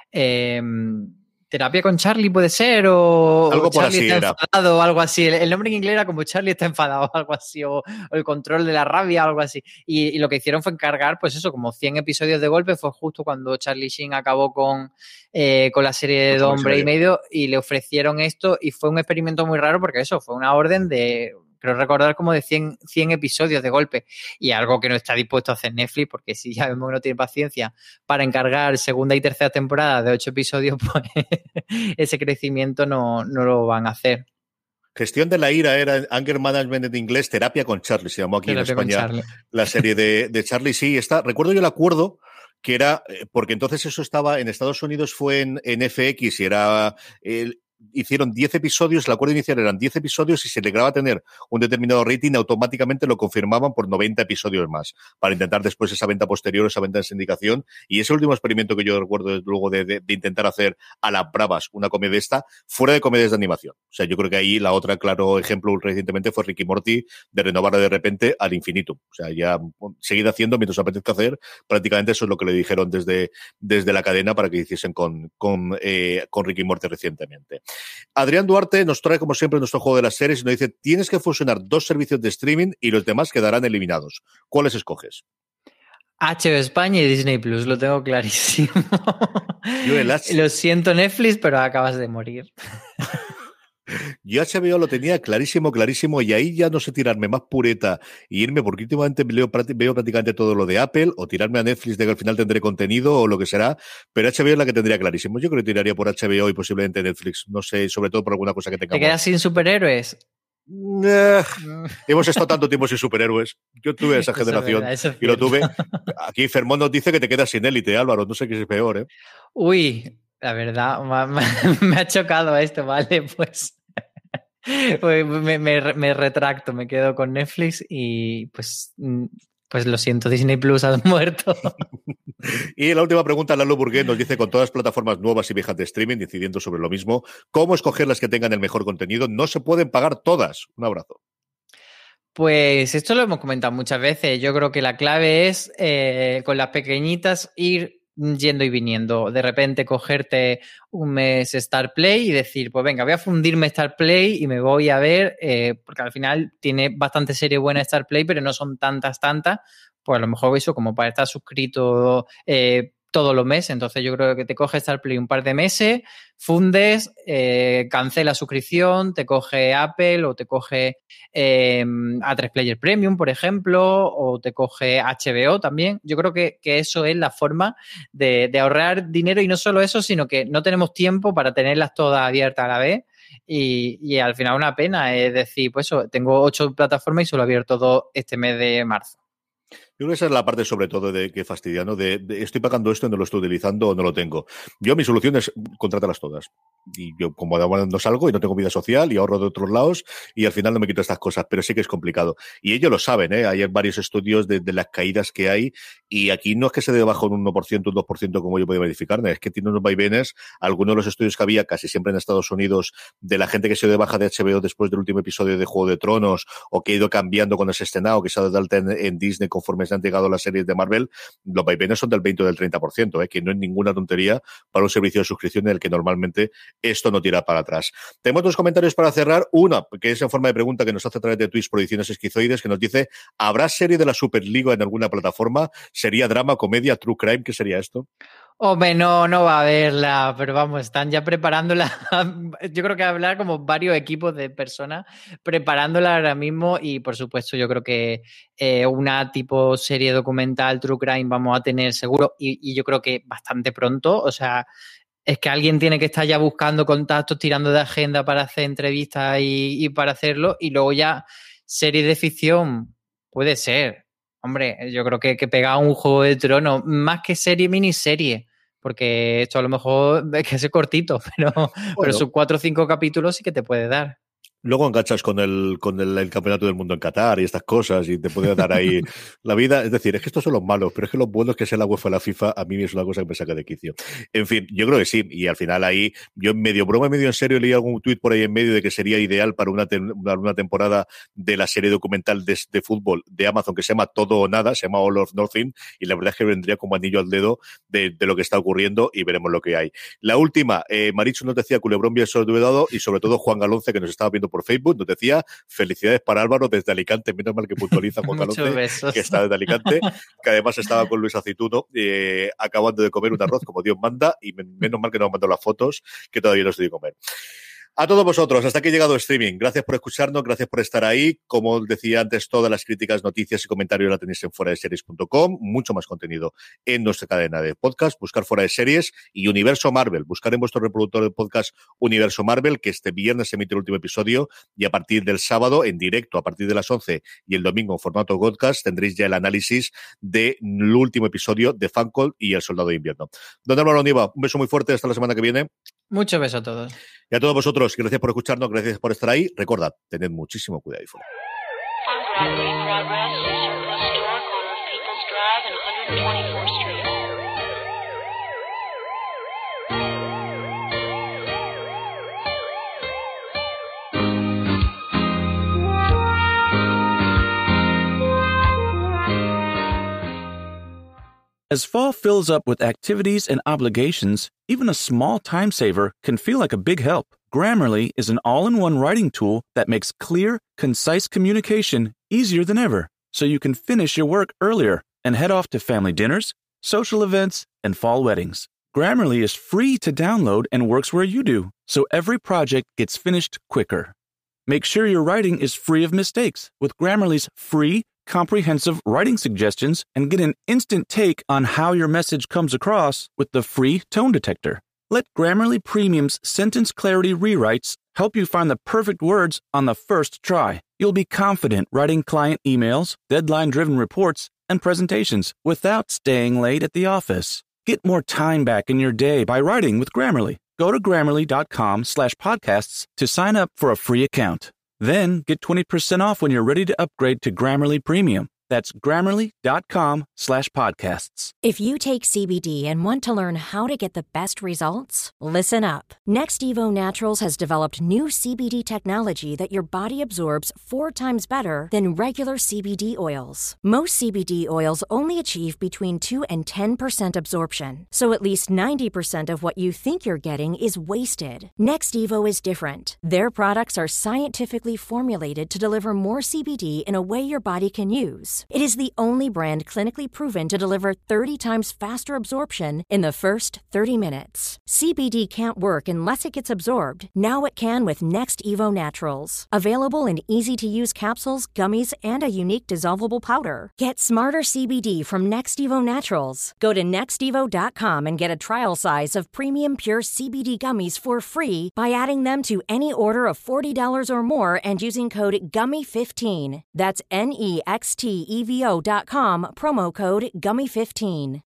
Terapia con Charlie, puede ser, o algo por Charlie así está era. enfadado, o algo así. El nombre en inglés era como Charlie está enfadado, algo así, o el control de la rabia, algo así. Y lo que hicieron fue encargar, pues eso, como 100 episodios de golpe. Fue justo cuando Charlie Sheen acabó con la serie de Don Hombre y Medio y le ofrecieron esto, y fue un experimento muy raro porque eso, fue una orden de, creo recordar, como de 100 episodios de golpe, y algo que no está dispuesto a hacer Netflix, porque si ya vemos que no tiene paciencia para encargar segunda y tercera temporada de 8 episodios, pues ese crecimiento no lo van a hacer. Gestión de la ira era Anger Management en inglés, Terapia con Charlie, se llamó aquí en España la serie de Charlie. Sí, está. Recuerdo yo el acuerdo que era, porque entonces eso estaba en Estados Unidos, fue en FX y era hicieron 10 episodios, el acuerdo inicial eran 10 episodios y si se lograba tener un determinado rating, automáticamente lo confirmaban por 90 episodios más, para intentar después esa venta posterior, esa venta de sindicación. Y ese último experimento que yo recuerdo desde luego de intentar hacer a las bravas una comedia esta, fuera de comedias de animación. O sea, yo creo que ahí la otra, claro ejemplo recientemente fue Ricky Morty, de renovar de repente al infinito. O sea, ya seguir haciendo mientras apetezca hacer, prácticamente eso es lo que le dijeron desde la cadena para que hiciesen con Ricky Morty recientemente. Adrián Duarte nos trae, como siempre, nuestro juego de las series y nos dice: tienes que fusionar 2 servicios de streaming y los demás quedarán eliminados. ¿Cuáles escoges? HBO España y Disney Plus, lo tengo clarísimo. Lo siento, Netflix, pero acabas de morir. Yo HBO lo tenía clarísimo, y ahí ya no sé tirarme más pureta y irme, porque últimamente veo prácticamente todo lo de Apple, o tirarme a Netflix de que al final tendré contenido o lo que será, pero HBO es la que tendría clarísimo. Yo creo que tiraría por HBO y posiblemente Netflix, no sé, sobre todo por alguna cosa que tengamos. ¿Te quedas sin superhéroes? Hemos estado tanto tiempo sin superhéroes. Yo tuve esa generación y lo tuve. Aquí Fermón nos dice que te quedas sin Élite, Álvaro, no sé qué es peor, ¿eh? Uy, la verdad, me ha chocado esto, vale, pues me retracto, me quedo con Netflix y pues lo siento, Disney Plus has muerto. Y la última pregunta, Lalo Burguet nos dice: con todas las plataformas nuevas y viejas de streaming incidiendo sobre lo mismo, ¿cómo escoger las que tengan el mejor contenido? No se pueden pagar todas. Un abrazo. Pues esto lo hemos comentado muchas veces. Yo creo que la clave es con las pequeñitas ir yendo y viniendo. De repente cogerte un mes Star Play y decir, pues venga, voy a fundirme Star Play y me voy a ver, porque al final tiene bastante serie buena Star Play, pero no son tantas, pues a lo mejor eso como para estar suscrito todos los meses. Entonces yo creo que te coge Star Play un par de meses, fundes, cancela suscripción, te coge Apple o te coge A3 Player Premium, por ejemplo, o te coge HBO también. Yo creo que eso es la forma de ahorrar dinero, y no solo eso, sino que no tenemos tiempo para tenerlas todas abiertas a la vez. Y al final una pena, es decir, pues eso, tengo 8 plataformas y solo he abierto 2 este mes de marzo. Yo creo que esa es la parte sobre todo de que fastidia, ¿no? De estoy pagando esto y no lo estoy utilizando o no lo tengo. Yo mi solución es contratarlas todas. Y yo como no salgo y no tengo vida social y ahorro de otros lados y al final no me quito estas cosas, pero sí que es complicado. Y ellos lo saben, ¿eh? Hay varios estudios de las caídas que hay y aquí no es que se dé bajo un 1%, un 2% como yo podía verificar, ¿no? Es que tiene unos vaivenes. Algunos de los estudios que había casi siempre en Estados Unidos de la gente que se dio de baja de HBO después del último episodio de Juego de Tronos o que ha ido cambiando cuando se ha estrenado, que se ha dado de alta en Disney conforme se han llegado las series de Marvel, los vaivenes son del 20 o del 30%, que no es ninguna tontería para un servicio de suscripción en el que normalmente esto no tira para atrás. Tenemos dos comentarios para cerrar. Una, que es en forma de pregunta que nos hace a través de Twitch Proyecciones Esquizoides, que nos dice, ¿habrá serie de la Superliga en alguna plataforma? ¿Sería drama, comedia, true crime? ¿Qué sería esto? Hombre, no va a haberla, pero vamos, están ya preparándola. Yo creo que habrá como varios equipos de personas preparándola ahora mismo y, por supuesto, yo creo que una tipo serie documental, True Crime, vamos a tener seguro y yo creo que bastante pronto. O sea, es que alguien tiene que estar ya buscando contactos, tirando de agenda para hacer entrevistas y para hacerlo y luego ya serie de ficción puede ser. Hombre, yo creo que pega un Juego de Tronos, más que serie, miniserie, porque esto a lo mejor es que es cortito, pero sus 4 o 5 capítulos sí que te puede dar. Luego enganchas con el campeonato del mundo en Qatar y estas cosas y te puede dar ahí la vida. Es decir, es que estos son los malos, pero es que los buenos que sea la UEFA o la FIFA a mí es una cosa que me saca de quicio. En fin, yo creo que sí. Y al final ahí, yo medio broma, medio en serio, leí algún tuit por ahí en medio de que sería ideal para una temporada de la serie documental de fútbol de Amazon que se llama Todo o Nada, se llama All or Nothing, y la verdad es que vendría como anillo al dedo de lo que está ocurriendo y veremos lo que hay. La última, Marichu nos decía Culebrón bien sorduedado y sobre todo Juan Galonce, que nos estaba viendo por Facebook, nos decía felicidades para Álvaro desde Alicante, menos mal que puntualiza Juan Galonce, que está desde Alicante, que además estaba con Luis Aceituno acabando de comer un arroz como Dios manda y menos mal que nos mandó las fotos que todavía no estoy de comer. A todos vosotros, hasta aquí ha llegado streaming. Gracias por escucharnos, gracias por estar ahí. Como decía antes, todas las críticas, noticias y comentarios la tenéis en fueradeseries.com. Mucho más contenido en nuestra cadena de podcast. Buscar Fuera de Series y Universo Marvel. Buscar en vuestro reproductor de podcast Universo Marvel, que este viernes se emite el último episodio y a partir del sábado, en directo, a partir de las 11 y el domingo en formato podcast, tendréis ya el análisis del último episodio de Falcon y El Soldado de Invierno. Don Álvaro Niva, un beso muy fuerte hasta la semana que viene. Mucho beso a todos. Y a todos vosotros, gracias por escucharnos, gracias por estar ahí. Recordad, tened muchísimo cuidado y fuera. As fall fills up with activities and obligations, even a small time saver can feel like a big help. Grammarly is an all-in-one writing tool that makes clear, concise communication easier than ever, so you can finish your work earlier and head off to family dinners, social events, and fall weddings. Grammarly is free to download and works where you do, so every project gets finished quicker. Make sure your writing is free of mistakes with Grammarly's free, comprehensive writing suggestions and get an instant take on how your message comes across with the free tone detector. Let Grammarly Premium's sentence clarity rewrites help you find the perfect words on the first try. You'll be confident writing client emails, deadline-driven reports, and presentations without staying late at the office. Get more time back in your day by writing with Grammarly. Go to Grammarly.com/podcasts to sign up for a free account. Then get 20% off when you're ready to upgrade to Grammarly Premium. That's Grammarly.com/podcasts. If you take CBD and want to learn how to get the best results, listen up. Next Evo Naturals has developed new CBD technology that your body absorbs 4 times better than regular CBD oils. Most CBD oils only achieve between 2 and 10% absorption, so at least 90% of what you think you're getting is wasted. Next Evo is different. Their products are scientifically formulated to deliver more CBD in a way your body can use. It is the only brand clinically proven to deliver 30 times faster absorption in the first 30 minutes. CBD can't work unless it gets absorbed. Now it can with Next Evo Naturals. Available in easy-to-use capsules, gummies, and a unique dissolvable powder. Get smarter CBD from Next Evo Naturals. Go to nextevo.com and get a trial size of premium pure CBD gummies for free by adding them to any order of $40 or more and using code GUMMY15. That's NEXTEVO EVO.com, promo code GUMMY15.